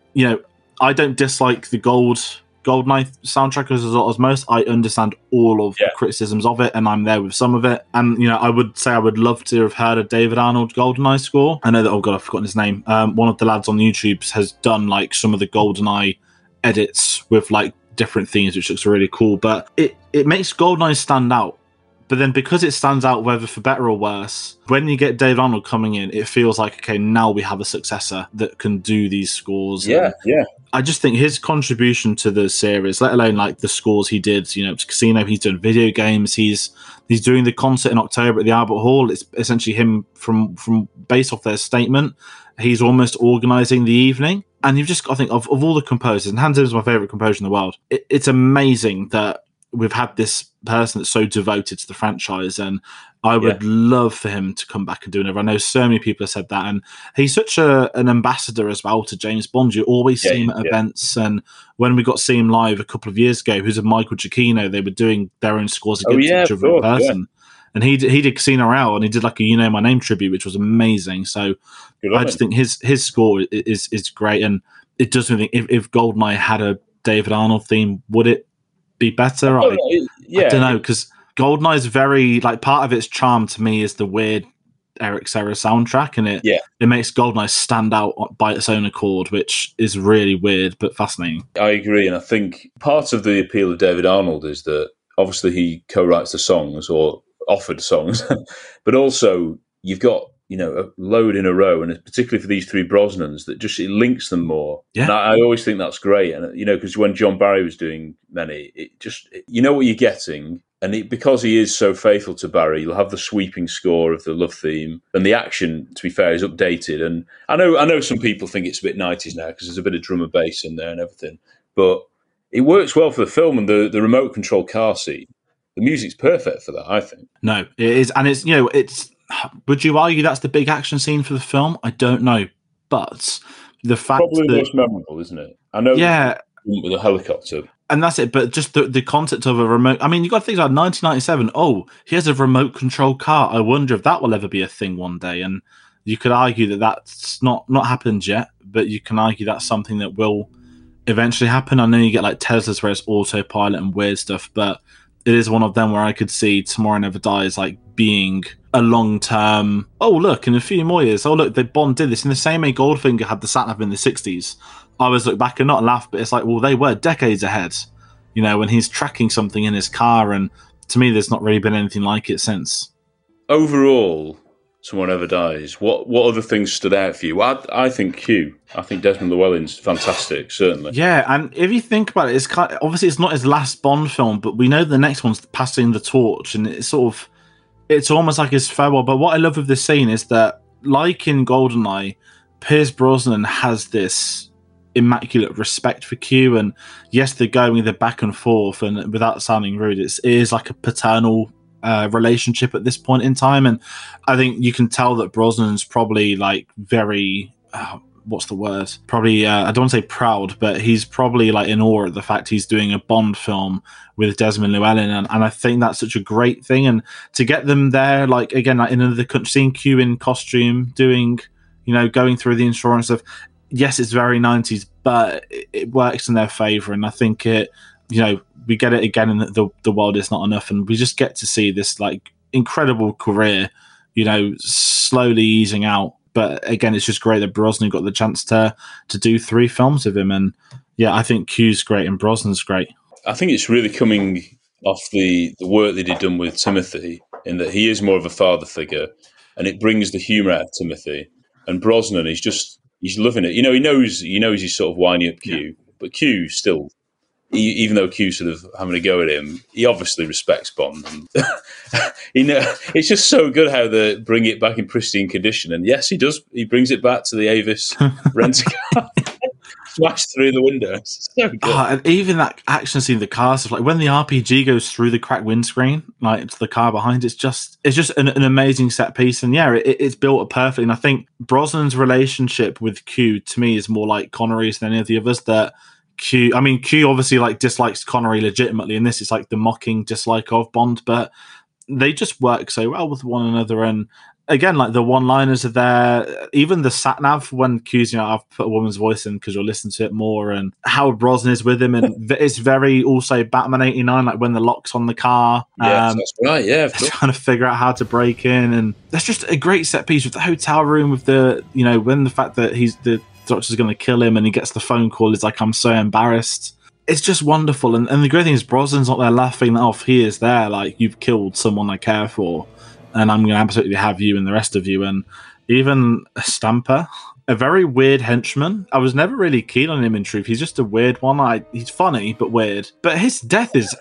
I don't dislike the GoldenEye soundtrack as most. I understand all of the criticisms of it, and I'm there with some of it. And I would say I would love to have heard a David Arnold GoldenEye score. I know that I've forgotten his name. One of the lads on YouTube has done like some of the GoldenEye edits with like different themes, which looks really cool. But it makes GoldenEye stand out. But then because it stands out, whether for better or worse, when you get David Arnold coming in, it feels like, okay, now we have a successor that can do these scores. Yeah. I just think his contribution to the series, let alone like the scores he did, to Casino, he's doing video games, he's doing the concert in October at the Albert Hall. It's essentially him from based off their statement. He's almost organising the evening. And you've just got to think of all the composers, and Hans Zimmer's my favourite composer in the world. It's amazing that we've had this person that's so devoted to the franchise, and I would love for him to come back and do another. I know so many people have said that, and he's such an ambassador as well to James Bond. You always see him at events, and when we got to see him live a couple of years ago, who's with Michael Giacchino, they were doing their own scores against each other in person. And he did Casino Royale, and he did like a You Know My Name tribute, which was amazing. So I just think his score is great, and it does me think if GoldenEye had a David Arnold theme, would it be better? I don't know, because GoldenEye is very, like, part of its charm to me is the weird Eric Serra soundtrack, and it makes GoldenEye stand out by its own accord, which is really weird but fascinating. I agree, and I think part of the appeal of David Arnold is that obviously he co-writes the songs, or offered songs, but also you've got a load in a row, and particularly for these three Brosnans, that just it links them more. And I always think that's great, and because when John Barry was doing many, it just what you're getting, and because he is so faithful to Barry, you'll have the sweeping score of the love theme, and the action, to be fair, is updated. And I know some people think it's a bit 90s now because there's a bit of drum and bass in there and everything, but it works well for the film, and the remote control car seat. The music's perfect for that, I think. No, it is. And it's, it's... Would you argue that's the big action scene for the film? I don't know. But the fact probably the most memorable, isn't it? I know with a helicopter. And that's it. But just the concept of a remote... I mean, you've got to think about 1997. Oh, he has a remote control car. I wonder if that will ever be a thing one day. And you could argue that that's not happened yet, but you can argue that's something that will eventually happen. I know you get like Teslas where it's autopilot and weird stuff, but it is one of them where I could see Tomorrow Never Dies like being a long-term, oh, look, in a few more years, oh, look, Bond did this in the same way Goldfinger had the sat-nav in the 60s. I always look back and not laugh, but it's like, well, they were decades ahead, when he's tracking something in his car, and to me, there's not really been anything like it since. Overall, Tomorrow Never Dies, what other things stood out for you? I think Q. I think Desmond Llewellyn's fantastic, certainly. Yeah, and if you think about it, it's obviously it's not his last Bond film, but we know the next one's passing the torch, and it's it's almost like his farewell. But what I love with this scene is that, like in GoldenEye, Pierce Brosnan has this immaculate respect for Q, and yes, they're going the back and forth, and without sounding rude, it is like a paternal relationship at this point in time, and I think you can tell that Brosnan's probably like very what's the word? Probably I don't want to say proud, but he's probably like in awe at the fact he's doing a Bond film with Desmond Llewellyn, and I think that's such a great thing. And to get them there, like again, like in another country, seeing Q in costume, doing going through the insurance stuff. Yes, it's very 90s, but it works in their favour, and I think it. We get it again in the world is not enough, and we just get to see this like incredible career, slowly easing out. But again, it's just great that Brosnan got the chance to do 3 films with him, and I think Q's great and Brosnan's great. I think it's really coming off the work that he'd done with Timothy, in that he is more of a father figure, and it brings the humour out of Timothy. And Brosnan, he's loving it. He knows he's sort of winding up Q, but Q still. Even though Q's sort of having a go at him, he obviously respects Bond. And it's just so good how they bring it back in pristine condition. And yes, he does. He brings it back to the Avis rent-a-car. smashed through the window. It's so good. And even that action scene, the car stuff, like when the RPG goes through the cracked windscreen, like to the car behind, it's just an amazing set piece. And yeah, it's built up perfectly. And I think Brosnan's relationship with Q to me is more like Connery's than any of the others. That Q obviously like dislikes Connery legitimately, and this is like the mocking dislike of Bond, but they just work so well with one another. And again, like the one-liners are there. Even the sat nav when Q's, I've put a woman's voice in because you'll listen to it more, and Howard Brosnan is with him, and it's very also Batman 89, like when the lock's on the car. Yeah, that's right. Yeah, trying to figure out how to break in, and that's just a great set piece with the hotel room, with the when the fact that the doctor's going to kill him, and he gets the phone call. It's like, I'm so embarrassed. It's just wonderful, and the great thing is Brosnan's not there laughing that off. He is there, like, you've killed someone I care for, and I'm going to absolutely have you and the rest of you. And even Stamper, a very weird henchman. I was never really keen on him, in truth. He's just a weird one. He's funny, but weird. But his death is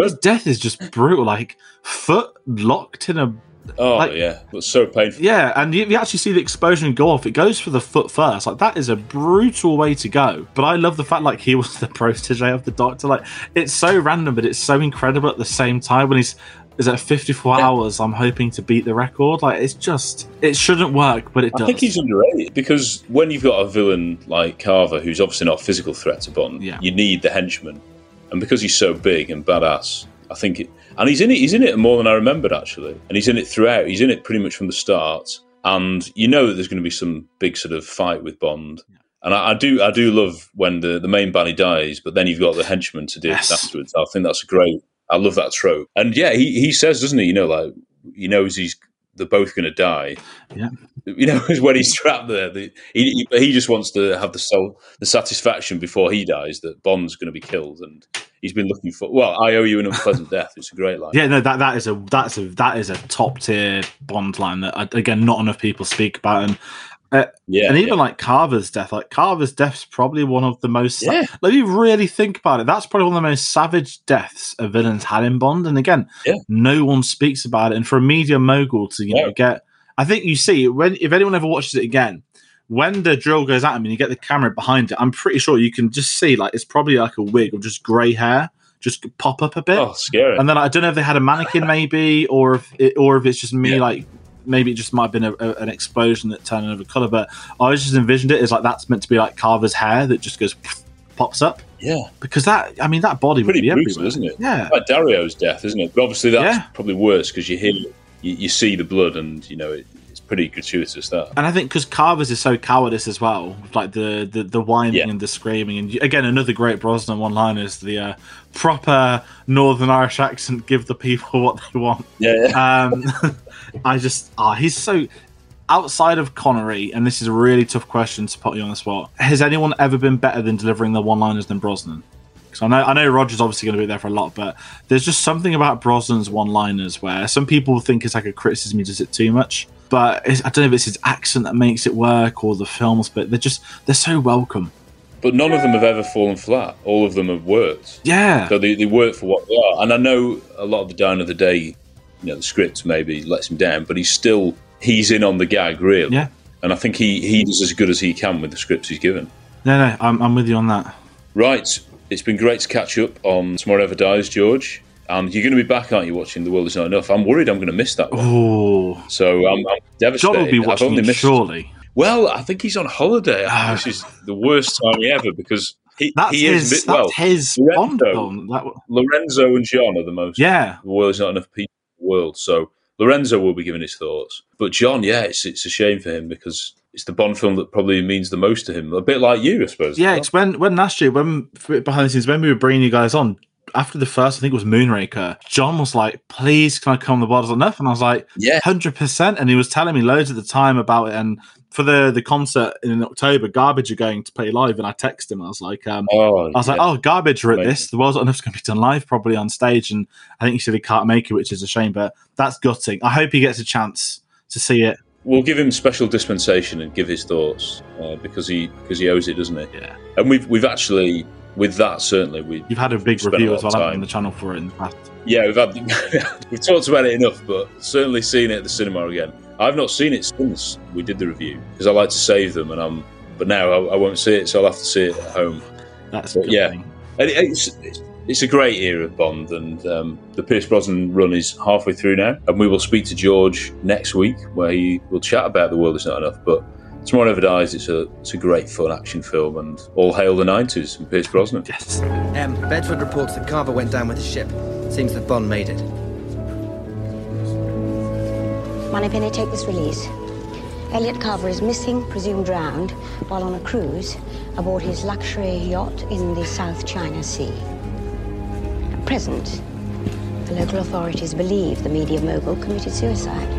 just brutal. Like, foot locked in a... Oh, yeah. It was so painful. Yeah, and you actually see the explosion go off. It goes for the foot first. Like, that is a brutal way to go. But I love the fact, like, he was the protege of the Doctor. Like, it's so random, but it's so incredible at the same time. When he's at 54 hours, I'm hoping to beat the record. Like, it's just... It shouldn't work, but it does. I think he's underrated, because when you've got a villain like Carver, who's obviously not a physical threat to Bond, you need the henchman. And because he's so big and badass, I think... And he's in it more than I remembered, actually. And he's in it throughout. He's in it pretty much from the start. And you know that there's going to be some big sort of fight with Bond. And I do love when the main baddie dies, but then you've got the henchman to deal with afterwards. I think that's great. I love that trope. And yeah, he says, doesn't he? Like, he knows they're both going to die. Yeah. When he's trapped there, he just wants to have the satisfaction before he dies that Bond's going to be killed, and he's been looking for. Well, I owe you an unpleasant death. It's a great line. Yeah, no, that is a top tier Bond line that again not enough people speak about, and even like Carver's death. Like, Carver's death's probably one of the most. Yeah. Like, if you really think about it, that's probably one of the most savage deaths a villain's had in Bond. And again, no one speaks about it. And for a media mogul to get, I think you see if anyone ever watches it again, when the drill goes at him and you get the camera behind it, I'm pretty sure you can just see like it's probably like a wig or just grey hair just pop up a bit. Oh, scary! And then I don't know if they had a mannequin maybe, or if it's just me like. Maybe it just might have been an explosion that turned another colour, but I just envisioned it as like that's meant to be like Carver's hair that just goes pops up. Yeah, because that body would be brutal, everywhere, isn't it? Yeah, like Dario's death, isn't it? But obviously that's probably worse because you see the blood, and it's pretty gratuitous that. And I think because Carver's is so cowardice as well, like the whining and the screaming, and again another great Brosnan one-liner is the proper Northern Irish accent: "Give the people what they want." Yeah. He's so outside of Connery, and this is a really tough question to put you on the spot. Has anyone ever been better than delivering the one-liners than Brosnan? Because I know Roger's obviously going to be there for a lot, but there's just something about Brosnan's one-liners where some people think it's like a criticism, he does it too much. But I don't know if it's his accent that makes it work or the films, but they're so welcome. But none of them have ever fallen flat. All of them have worked. Yeah. So they work for what they are. And I know a lot of the down of the day, the script maybe lets him down, but he's in on the gag, really. Yeah. And I think he does as good as he can with the scripts he's given. No, I'm with you on that. Right. It's been great to catch up on Tomorrow Never Dies, George. And you're going to be back, aren't you, watching The World Is Not Enough? I'm worried I'm going to miss that one. Oh. So I'm devastated. John will be watching it, surely. Well, I think he's on holiday. This is the worst time ever because that's his Bond film. Lorenzo and John are the most. Yeah. The World Is Not Enough people in the world. So Lorenzo will be giving his thoughts. But John, it's a shame for him because it's the Bond film that probably means the most to him. A bit like you, I suppose. Yeah, it's when last year, behind the scenes, when we were bringing you guys on, after the first, I think it was Moonraker, John was like, please, can I come on the board enough? And I was like, 100%. And he was telling me loads at the time about it. And for the concert in October, Garbage are going to play live. And I texted him. I was like, Garbage are at this. The World's Not Enough's going to be done live, probably on stage. And I think he said he can't make it, which is a shame. But that's gutting. I hope he gets a chance to see it. We'll give him special dispensation and give his thoughts because he owes it, doesn't he? Yeah. And we've actually... With that, certainly, you've had a big review as well on the channel for it in the past. Yeah, we've talked about it enough, but certainly seen it at the cinema again. I've not seen it since we did the review because I like to save them, and But now I won't see it, so I'll have to see it at home. That's a good thing. And it's a great era of Bond, and the Pierce Brosnan run is halfway through now, and we will speak to George next week, where he will chat about The World Is Not Enough. But Tomorrow Never Dies, it's a great fun action film, and all hail the 90s and Pierce Brosnan. Yes. Bedford reports that Carver went down with the ship. Seems that Bond made it. Moneypenny, take this release. Elliot Carver is missing, presumed drowned, while on a cruise aboard his luxury yacht in the South China Sea. At present, the local authorities believe the media mogul committed suicide.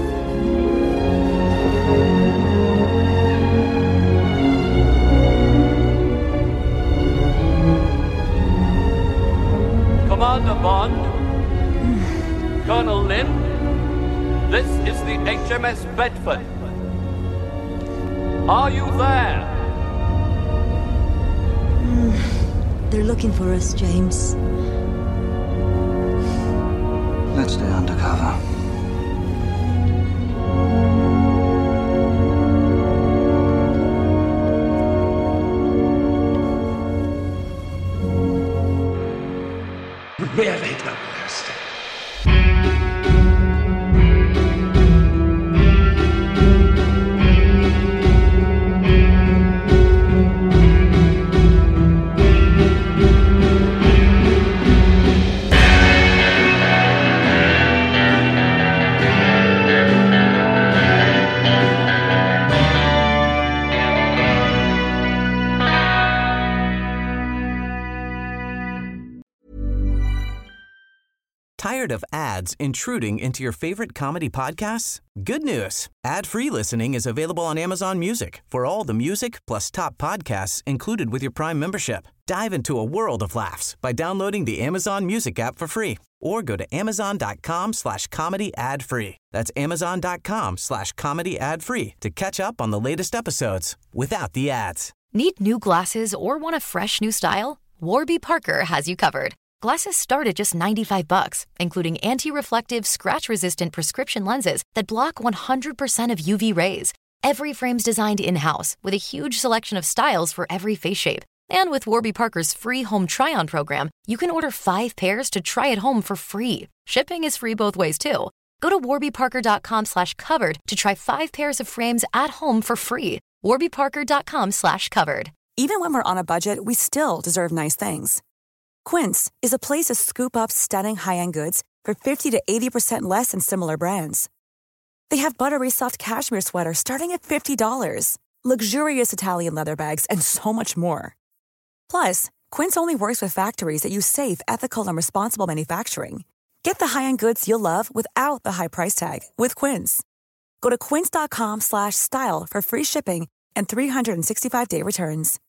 Commander Bond, Colonel Lin, this is the HMS Bedford. Are you there? They're looking for us, James. Let's stay undercover. Really the worst. Tired of ads intruding into your favorite comedy podcasts? Good news. Ad-free listening is available on Amazon Music for all the music plus top podcasts included with your Prime membership. Dive into a world of laughs by downloading the Amazon Music app for free or go to amazon.com/comedy ad-free. That's amazon.com/comedy ad-free to catch up on the latest episodes without the ads. Need new glasses or want a fresh new style? Warby Parker has you covered. Glasses start at just $95, including anti-reflective, scratch-resistant prescription lenses that block 100% of UV rays. Every frame's designed in-house with a huge selection of styles for every face shape. And with Warby Parker's free home try-on program, you can order 5 pairs to try at home for free. Shipping is free both ways, too. Go to warbyparker.com/covered to try 5 pairs of frames at home for free. warbyparker.com/covered. Even when we're on a budget, we still deserve nice things. Quince is a place to scoop up stunning high-end goods for 50 to 80% less than similar brands. They have buttery soft cashmere sweaters starting at $50, luxurious Italian leather bags, and so much more. Plus, Quince only works with factories that use safe, ethical, and responsible manufacturing. Get the high-end goods you'll love without the high price tag with Quince. Go to quince.com/style for free shipping and 365-day returns.